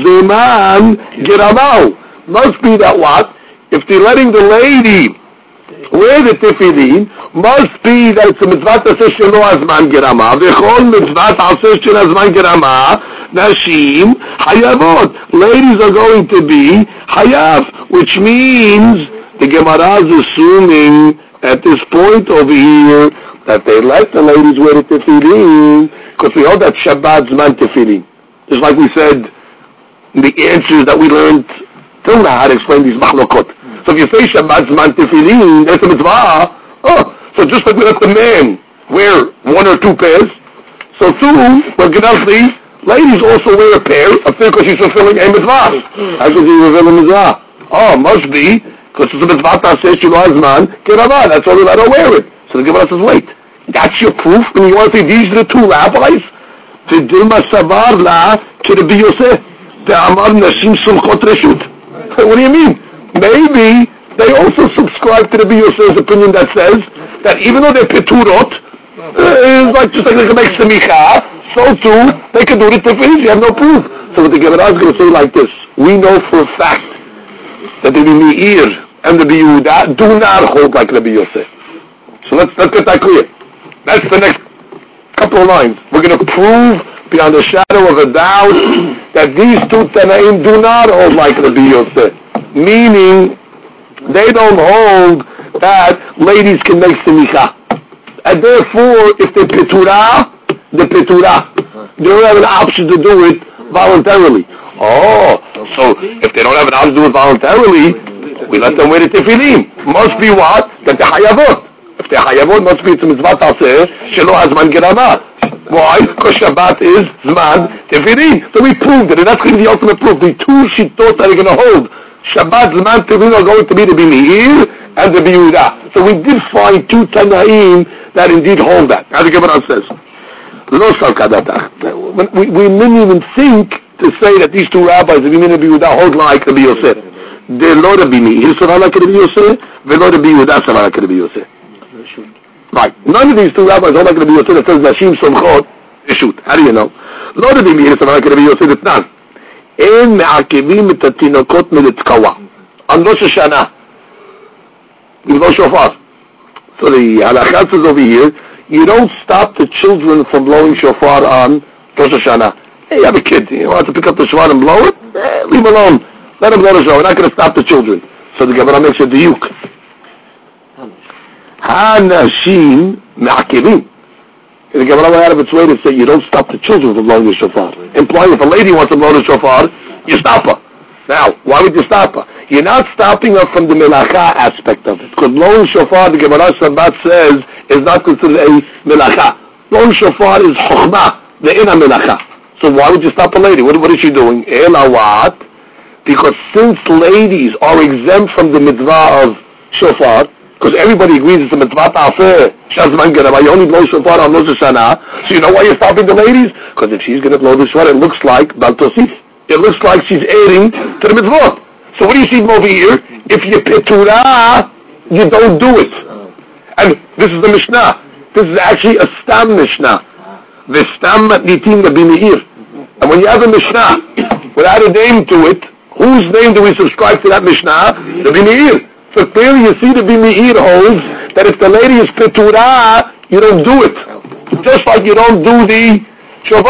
hazeman geramau. Must be that what? If they're letting the lady wear the tefillin, must be that it's a mitzvah ta'aseh shelo hazeman geramau. V'chol mitzvah ta'aseh shelo hazeman geramau, nashim hayavot. Ladies are going to be hayav, which means the Gemara is assuming at this point over here that they let the ladies wear the tefillin because we hold that Shabbat Zman tefillin. Just like we said in the answers that we learned till now how to explain these machlokot. So if you say Shabbat Zman tefillin, that's a mitzvah. Oh, so just like we let the man wear one or two pairs, so too, we're going to ladies also wear a pair of things because she's fulfilling a mitzvah. How should she fulfill a mitzvah? Oh, must be because it's a mitzvah ta'aseh shelo hazman geramau. That's why we let her wear it. So the Gemara says, wait, that's your proof? And you want to say these are the two rabbis? V'dilma savar la k'Rabbi Yosef ve'amar nashim sulchot reshut. What do you mean? Maybe they also subscribe to Rabbi Yosef's opinion that says that even though they're peturot, uh, it's like just like they can make semicha, so too they can do it tefillin. You have no proof. So what the Gemara is going to say like this: we know for a fact that the Meir and the Rabbi Yehuda do not hold like Rabbi Yosef. So let's let's get that clear. That's the next couple of lines. We're going to prove beyond a shadow of a doubt that these two Tanaim do not hold like Rabbi Yosef. Meaning, they don't hold that ladies can make semicha. And therefore, if they're peturah, they're peturah. They don't have an option to do it voluntarily. Oh, so if they don't have an option to do it voluntarily, we let them wear the tefillin. Must be what? That they're hayavot. If they're hayavot, must be it's a mitzvah ta'aseh shelo hazman geramau. Why? Because Shabbat is zman tefillin. So we proved it, and that's going to be the ultimate proof. The two shittot that are going to hold Shabbat zman tefillin are going to be the Meir and the Yehuda. So we did find two Tanaim that indeed hold that. As the Gemara says, Lo salkadatach. We we didn't even think to say that these two rabbis, the Meir and the Yehuda, hold like Rabbi Yosef. They're lo Rabbi Meir savar like Rabbi Yosef, ve'lo Rabbi Yehuda savar like Rabbi Yosef. Right. None of these two rabbis hold like Rabbi Yosef that says Nashim Somchot Reshut. How do you know? Lo Rabbi Meir savar like Rabbi Yosef etnan. En me'akevim et hatinokot meletzkawa. On Rosh Hashanah, with no shofar. So the halakha says over here, you don't stop the children from blowing shofar on Rosh Hashanah. Hey, you have a kid, you want to pick up the shofar and blow it? Eh, leave him alone. Let him blow the shofar. We're not going to stop the children. So the Gemara makes a diuk. Hanashim me'akevim. The Gemara went out of its way to say you don't stop the children from blowing the shofar. Implying if a lady wants to blow the shofar, you stop her. Now, why would you stop her? You're not stopping her from the melacha aspect of it. Because blowing shofar, the Gemara Shabbat says, is not considered a melacha. Blowing shofar is chokhmah, the inner melacha. So why would you stop a lady? What, what is she doing? Ela what? Because since ladies are exempt from the mitzvah of shofar, because everybody agrees it's a mitzvah ta'aseh, shazman geramau, you only blow shofar on Rosh Hashanah, so you know why you're stopping the ladies? Because if she's going to blow the shofar, it looks like Bal Tosif. It looks like she's adding to the mitzvah. So what do you see over here? If you peturah, you don't do it. And this is the Mishnah. This is actually a Stam Mishnah. The Stam Matnitim Rabbi Meir. And when you have a Mishnah without a name to it, whose name do we subscribe to that Mishnah? Rabbi Meir. So clearly you see the Rabbi Meir holds that if the lady is peturah, you don't do it. Just like you don't do the shofar.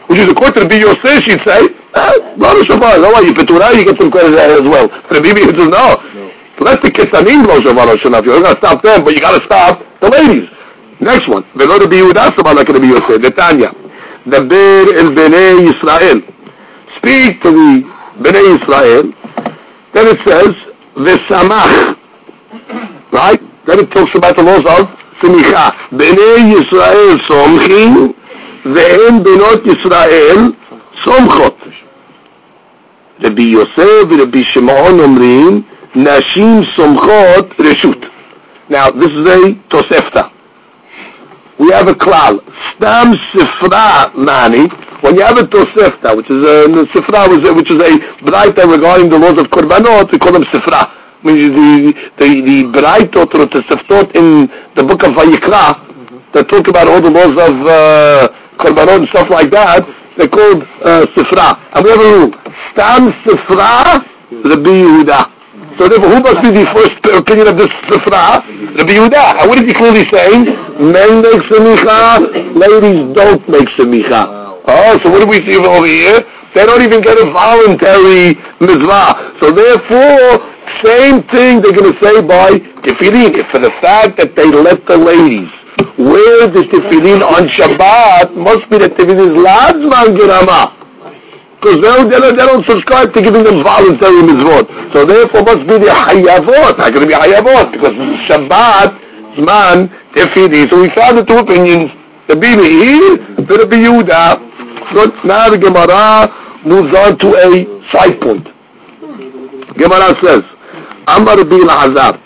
which is according to the B Yosef, she'd say, Lo Shavar. No, you Peturah, you get some credit as well. For the B B, it says no. Let the Kitanim Lo Shavar Lo Shanav. You're going to stop them, but you got to stop the ladies. Next one. Velo to be Yehuda, Sabah like the B Yosef. Netanya. The Bir el Bnei Yisrael. Speak to the Bnei Yisrael. Then it says, V'samach. Right? Then it talks about the laws of Semicha. Bnei Yisrael Somchim. Ve'en Benot Yisrael Somchot. Rabbi Yosef and Rabbi Shimon Omrim, Nashim Somchot Reshut. Now, this is a Tosefta. We have a klal. Stam Sifra Mani. When you have a Tosefta, which is a Sifra, which is a Braita regarding the laws of Korbanot, we call them Sifra. Means the the the Braitot or Toseftot in the book of Vayikra that talk about all the laws of uh, Korbanot and stuff like that. They're called uh, Sifra. And we have a rule. Stam Sifra, Rabbi Yehuda. So therefore, who must be the first opinion of this Sifra? Rabbi Yehuda. And what is he clearly saying? Men make Semicha, ladies don't make Semicha. Oh, so what do we see over here? They don't even get a voluntary mitzvah. So therefore, same thing they're going to say by Tefillin. If for the fact that they let the ladies wear the Tefillin on Shabbat, must be that Tefillin is Lazman Gerama. Because they don't, they, don't, they don't subscribe to giving them voluntary mitzvot. So therefore must be the Hayavot. How can it be Hayavot? Because Shabbat, Zman, Tefillin. So we found the two opinions. The Bibi here, the Rabbi Yehuda. So now the Gemara moves on to a side point. Gemara says, Amar Rabbi Elazar,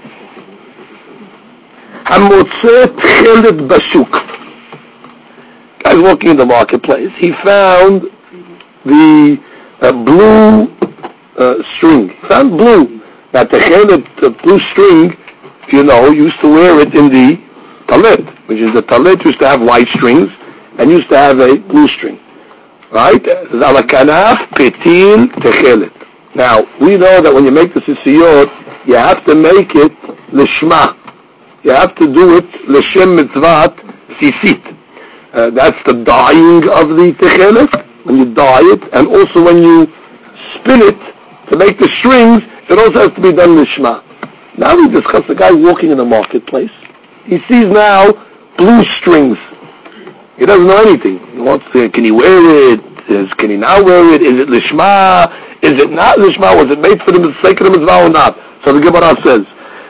Hamotze Tchelet Bashuk. Guy's walking in the marketplace. He found the uh, blue uh, string. He found blue. Now Tchelet, the blue string, you know, used to wear it in the talit, which is the talit used to have white strings and used to have a blue string. Right? Zalakanaf Petil Tchelet. Now, we know that when you make the sisiyot, you have to make it lishma. You have to do it l'shem mitzvat sisit. Uh, that's the dyeing of the techelet, when you dye it, and also when you spin it to make the strings, it also has to be done lishma. Now we discuss the guy walking in the marketplace. He sees now blue strings. He doesn't know anything. He wants to, can he wear it? Is, can he not wear it? Is it lishma? Is it not lishma? Was it made for the sake of the mitzvah or not? So the Gemara says,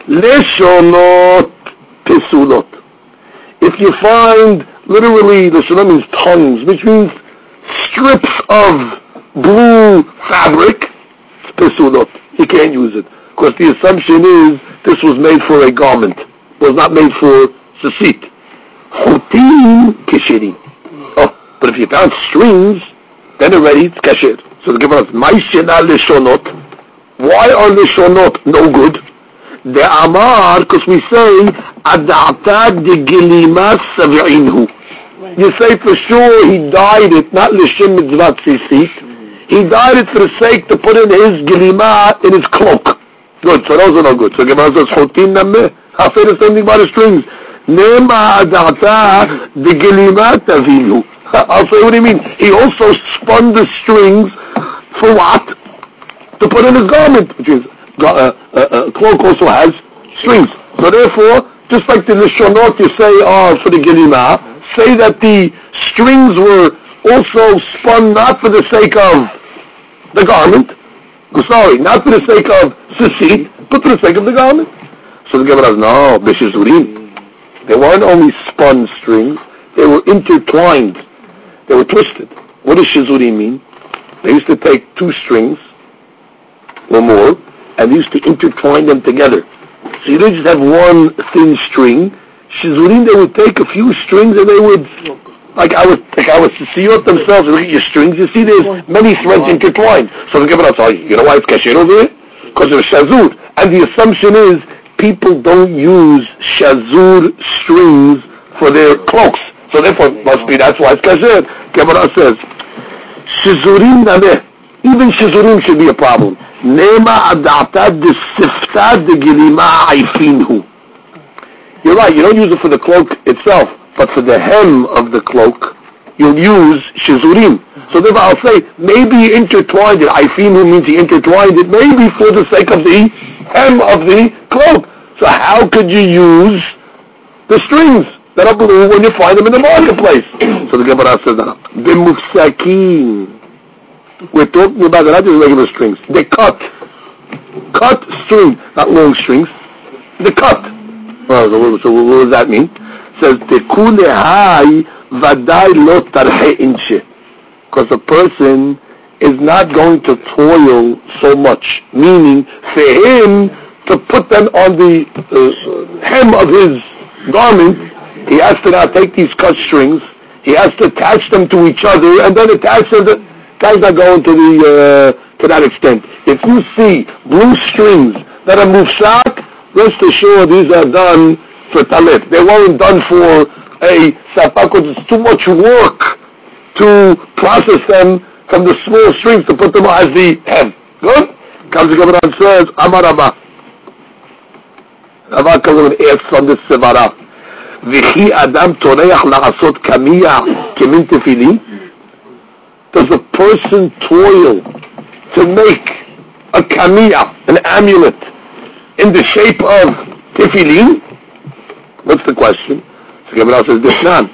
Leshonot Pesulot. If you find, literally, Leshonot means tongues, which means strips of blue fabric, it's Pesulot. You can't use it. Because the assumption is this was made for a garment. It was not made for sisit. Chotim Kesherim. Oh, but if you found strings, then already it's kasher. So the Gemara says, Ma'ishena Leshonot. Why are Leshonot no good? The Amar, because we say, Ada'ata de Gilima Sav'inhu. You say for sure he dyed it, not L'shem Mitzvat Sisit. He dyed it for the sake to put in his Gilima, in his cloak. Good, so those are no good. So Gemara says, Chotin Nameh. I'll say the same thing about the strings. Nema Ada'ata de Gilima Tavinhu. I'll say, what do you mean? He also spun the strings for what? To put in his garment, which is uh, uh, uh, cloak also has strings. So therefore, just like the Lishonot you say are for the Gilima, say that the strings were also spun not for the sake of the garment, sorry, not for the sake of sisit, but for the sake of the garment. So the Gemara says, no, Bishizurim. They weren't only spun strings, they were intertwined. They were twisted. What does shizurim mean? They used to take two strings or more, and they used to intertwine them together. So you didn't just have one thin string. Shizurim, they would take a few strings and they would, like our like our siyot themselves, look at your strings, you see there's many threads intertwined. So the Gemara says, you know why it's kasher over here? Because of shazur. And the assumption is people don't use shazur strings for their cloaks. So therefore, it must be, that's why it's kasher. Gemara says, shizurim nameh. Even shizurim should be a problem. Nema adata de sifta de gilima aifinhu. You're right, you don't use it for the cloak itself, but for the hem of the cloak, you'll use shizurim. So therefore I'll say, maybe he intertwined it. Aifinu means he intertwined it, maybe for the sake of the hem of the cloak. So how could you use the strings that are blue when you find them in the marketplace? So the Gemara says that. B'mufsakin. We're talking about not just regular strings. They cut. Cut string, not long strings. The cut. Well, so, so what does that mean? It says, Tekule hai vadai lo tarhe inche. Because the person is not going to toil so much. Meaning, for him to put them on the uh, hem of his garment, he has to now take these cut strings, he has to attach them to each other, and then attach them to... Guys not going to the uh, to that extent. If you see blue strings that are mufsak, rest assured these are done for talit. They weren't done for a sapak, because it's too much work to process them from the small strings to put them as the hem. Good? Comes the Gemara and says, Amar Rabba. Rabba comes and asks on this sevara. V'chi adam toreach la'asot kamiya kemin tefillin? Does a person toil to make a kamiya, an amulet, in the shape of tefillin? What's the question? So Gemara says, Dishnan.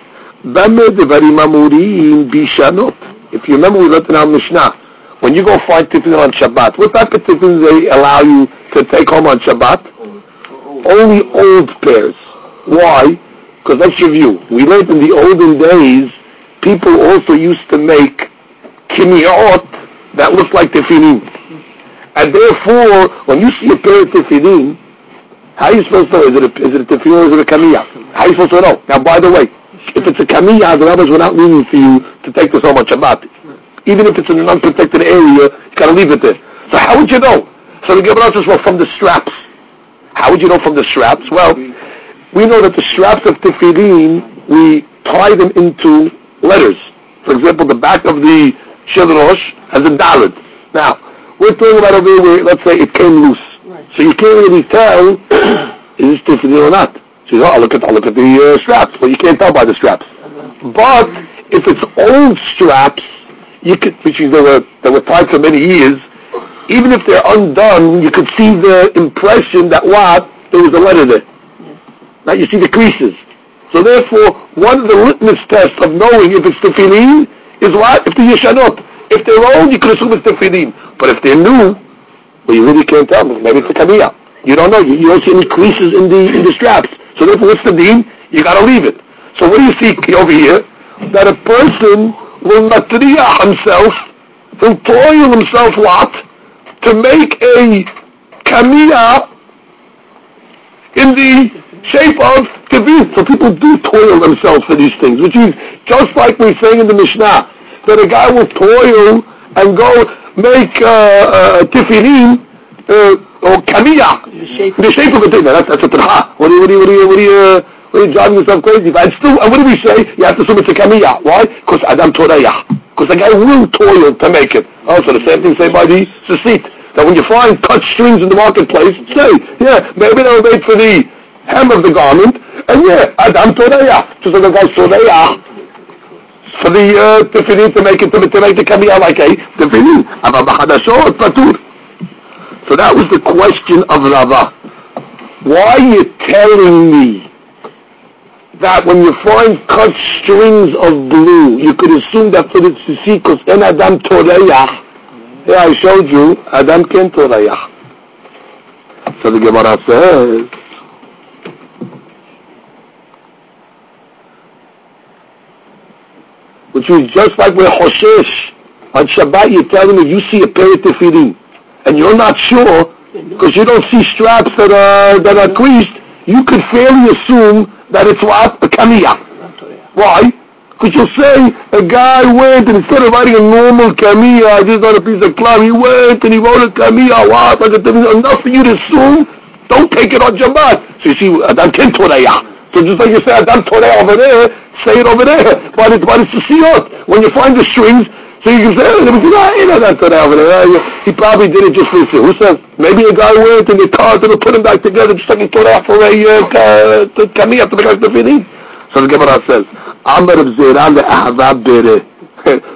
If you remember, we learned in our Mishnah, when you go find tefillin on Shabbat, what type of tefillin do they allow you to take home on Shabbat? Only old pairs. Why? Because let's review. We learned in the olden days, people also used to make kimiyot that look like tefillin. And therefore, when you see a pair of tefillin, how are you supposed to know? Is it a, is it a tefillin or is it a kamiyah? How are you supposed to know? Now, by the way, if it's a kamiyah, the rabbis were not meaning for you to take this home on Shabbat. Even if it's in an unprotected area, you gotta leave it there. So how would you know? So the Gemara says, well, from the straps. How would you know from the straps? Well, we know that the straps of tefillin, we tie them into letters. For example, the back of the shadrosh has a daled. Now, we're talking about over here where, let's say, it came loose. Right. So you can't really tell, is this tefillin or not? So you know, I'll look at, I'll look at the uh, straps. Well, you can't tell by the straps. But if it's old straps, you could, which means they were, they were tied for many years, even if they're undone, you could see the impression that what? There was a letter there. Now you see the creases. So therefore, one of the litmus tests of knowing if it's tefillin is what? If they're yeshanot. If they're old, you could assume it's tefillin. But if they're new, well, you really can't tell. Maybe it's a kamiyah. You don't know. You, you don't see any creases in the in the straps. So therefore, what's the deen? You got to leave it. So what do you see over here? That a person will matriya himself, will toil himself what? To make a kamiyah in the shape of tefillin. So people do toil themselves for these things, which is just like we're saying in the Mishnah, that a guy will toil and go make uh, uh, tefillin uh, or kamiyah in the shape, in the shape of a thing. That's, that's a terha. What do you, what do you, what do you, what do you, uh, what are you driving yourself crazy? And still, and what do we say? You have to assume it's a kamiyah. Why? Because adam torayah. Because the guy will toil to make it. Also, the same thing say by the sesit. That when you find cut strings in the marketplace, say, yeah, maybe they were made for the hem of the garment, and yeah, adam torayah. Just like the guy's torayah for the uh, tefillin to make it, to, to make the kamiyah like a tefillin. Ava b'chadashot patur. So that was the question of Rava. Why are you telling me that when you find cut strings of blue, you could assume that for the tzitzit, because en adam torayah. Yeah, I showed you, adam ken torayah. So the Gemara says, which is just like with Hoshesh. On Shabbat, you're telling me you see a pair of tefillin, and you're not sure, because you don't see straps that are that are creased, you could fairly assume that it's what? A kamiyah. Why? Because you'll say, a guy went, and instead of writing a normal kamiyah, just on a piece of cloth, he went and he wrote a kamiyah, what? Like a tefillin, enough for you to assume, don't take it on Shabbat. So you see, Adam ken torayah. So just like you say, Adam torayah over there, say it over there. But it's, but it's the siyot. When you find the strings, so you can say, oh, Adam torayah over there. He probably did it just for you. Who says? Maybe a guy went and they cut and they put them back together just like he torayah for a uh, kamiyah to make a tefillin. So the Gemara says, Amar of Zera le'ahava bere.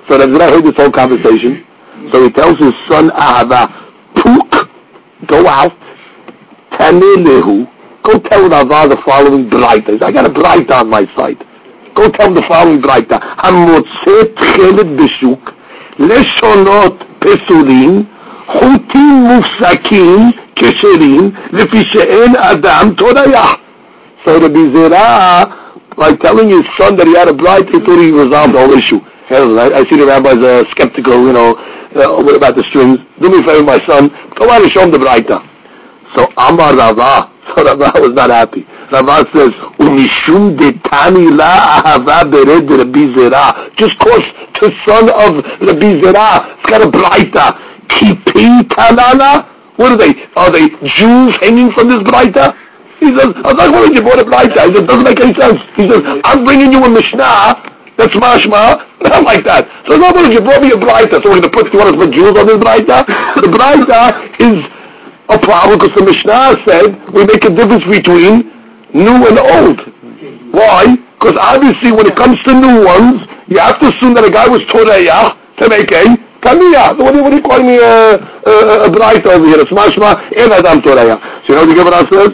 So Rav Zera heard this whole conversation. So he tells his son Ahava, Puk, go out, Tanelehu, go tell Rava the following braita. I got a braita on my side. Go tell him the following braita. Hamotze tchelet b'shuk, leshonot pesulim, chutim mufsakim kesherim, lefi she'en adam torayah. So Rabbi Zera, by telling his son that he had a braita, he thought he resolved the whole issue. I, I see the rabbis are skeptical, you know, uh, what about the strings? Do me a favor, my son, go out and show him the braita. So Amar Rava, so Rava was not happy. Rava says, Umishum detani la ahava bered Rabbi Zera. Just cause the son of Rabbi Zera, it's got a braita. Kipi talala? What are they? Are they Jews hanging from this braita? He says, I was like, why did you bought a braita? He says, it doesn't make any sense. He says, I'm bringing you a Mishnah, that's mashma, not like that. So nobody, you brought me a braita, so we're going to put, you want to put Jews on this braita? The braita is a problem because the Mishnah said we make a difference between new and old. Why? Because obviously when it comes to new ones, you have to assume that a guy was Torayah to make a Kamiya. So what are, what are you calling me a, a, a braita over here? It's mashma and Adam Torayah. So you know what the Gemara says?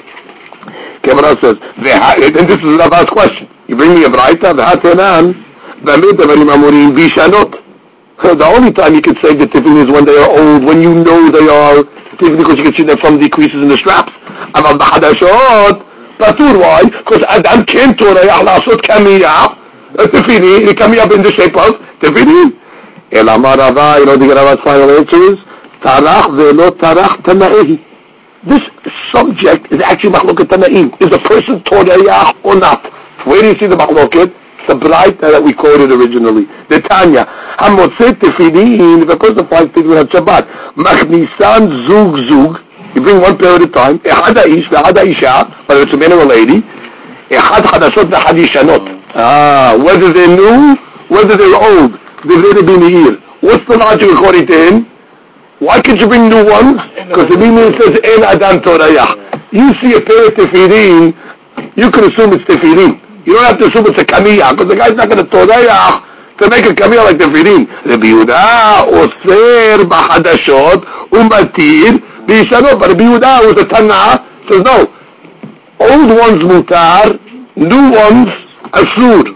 Gemara says, and this is Rava's question. You bring me a braita, v'hatenan, v'amid devarim amurim vishanot. The only time you can say the tiffin is when they are old, when you know they are tiffin, because you can see them from decreases in the straps. Aval b'chadashot, patur, why? Because Adam can't torayah la'asot kamiyah, tiffini, the kamiyah in the shape of tiffini. El amar Rava, you know the Rava's final answer is, tarach ve'lo tarach tana'ehi. This subject is actually machloket tanaim. Is the person torayah or not? Where do you see the machloket? The braita that we quoted originally. The Tanya. Hamotze tefillin. If a person finds things on Shabbat, machnisan zug zug. You bring one pair at a time. Echad ha'ish ve'echad ha'isha. Whether it's a man or a lady. Echad chadashot ve'echad yishanot. Ah, whether they're new, whether they're old. They've be me'ir. What's the logic according to him? Why can't you bring new ones? Because the Bible says en adam torayah. You see a pair of tefillin, you can assume it's tefillin. You don't have to assume it's a kamiyah, because the guy's not going to torayah to make a kamiyah like tefillin. Rabbi Yehuda oser b'chadashot umatir b'yishanot. But Rabbi Yehuda was a Tana, says no. Old ones mutar, new ones asur.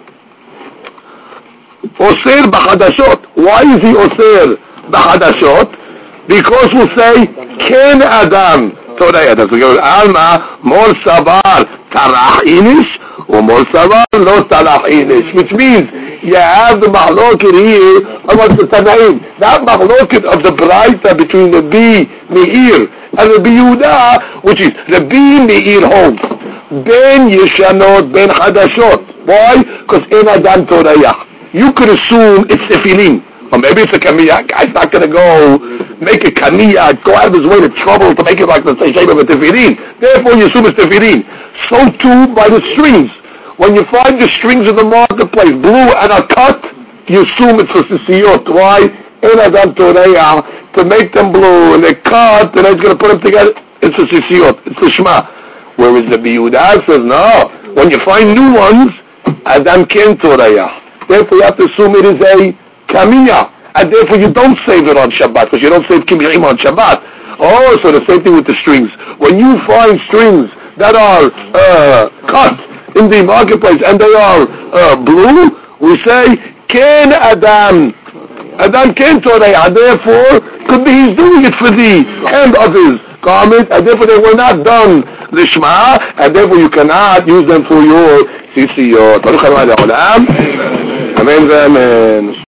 Oser b'chadashot. Why is he oser b'chadashot? Because we'll say ken adam torayah. So we go alma mor sabar tarach inish or mor sabar lo tarach inish, which means you have the mahloket here amongst the Tanaim. That mahloket of the braita between the Rabbi Meir and the Rabbi Yehuda, which is the Rabbi Meir holds ben yeshanot ben hadashot. Why? Because en adam torayah. You could assume it's tefillin. Or maybe it's a kamiyah. Guy's not going to go make a kamiyah, go out of his way to trouble to make it like the shape of a tefillin. Therefore, you assume it's tefillin. So too by the strings. When you find the strings in the marketplace, blue and a cut, you assume it's for sisiyot. Why? En adam torayah, to make them blue, and they cut, and he's going to put them together. It's a sisiyot. It's the shema. Whereas the Yehuda says, no. When you find new ones, adam ken torayah. Therefore, you have to assume it is a kamiyah, and therefore you don't save it on Shabbat, because you don't save kimiyim on Shabbat. Oh, so the same thing with the strings. When you find strings that are uh, cut in the marketplace and they are uh, blue, we say ken adam, adam ken torayah. Therefore, could be he's doing it for the end of his garment, and therefore they were not done lishma, and therefore you cannot use them for your sisiyot. Baruch Adonai Le'olam. Amen. Amen.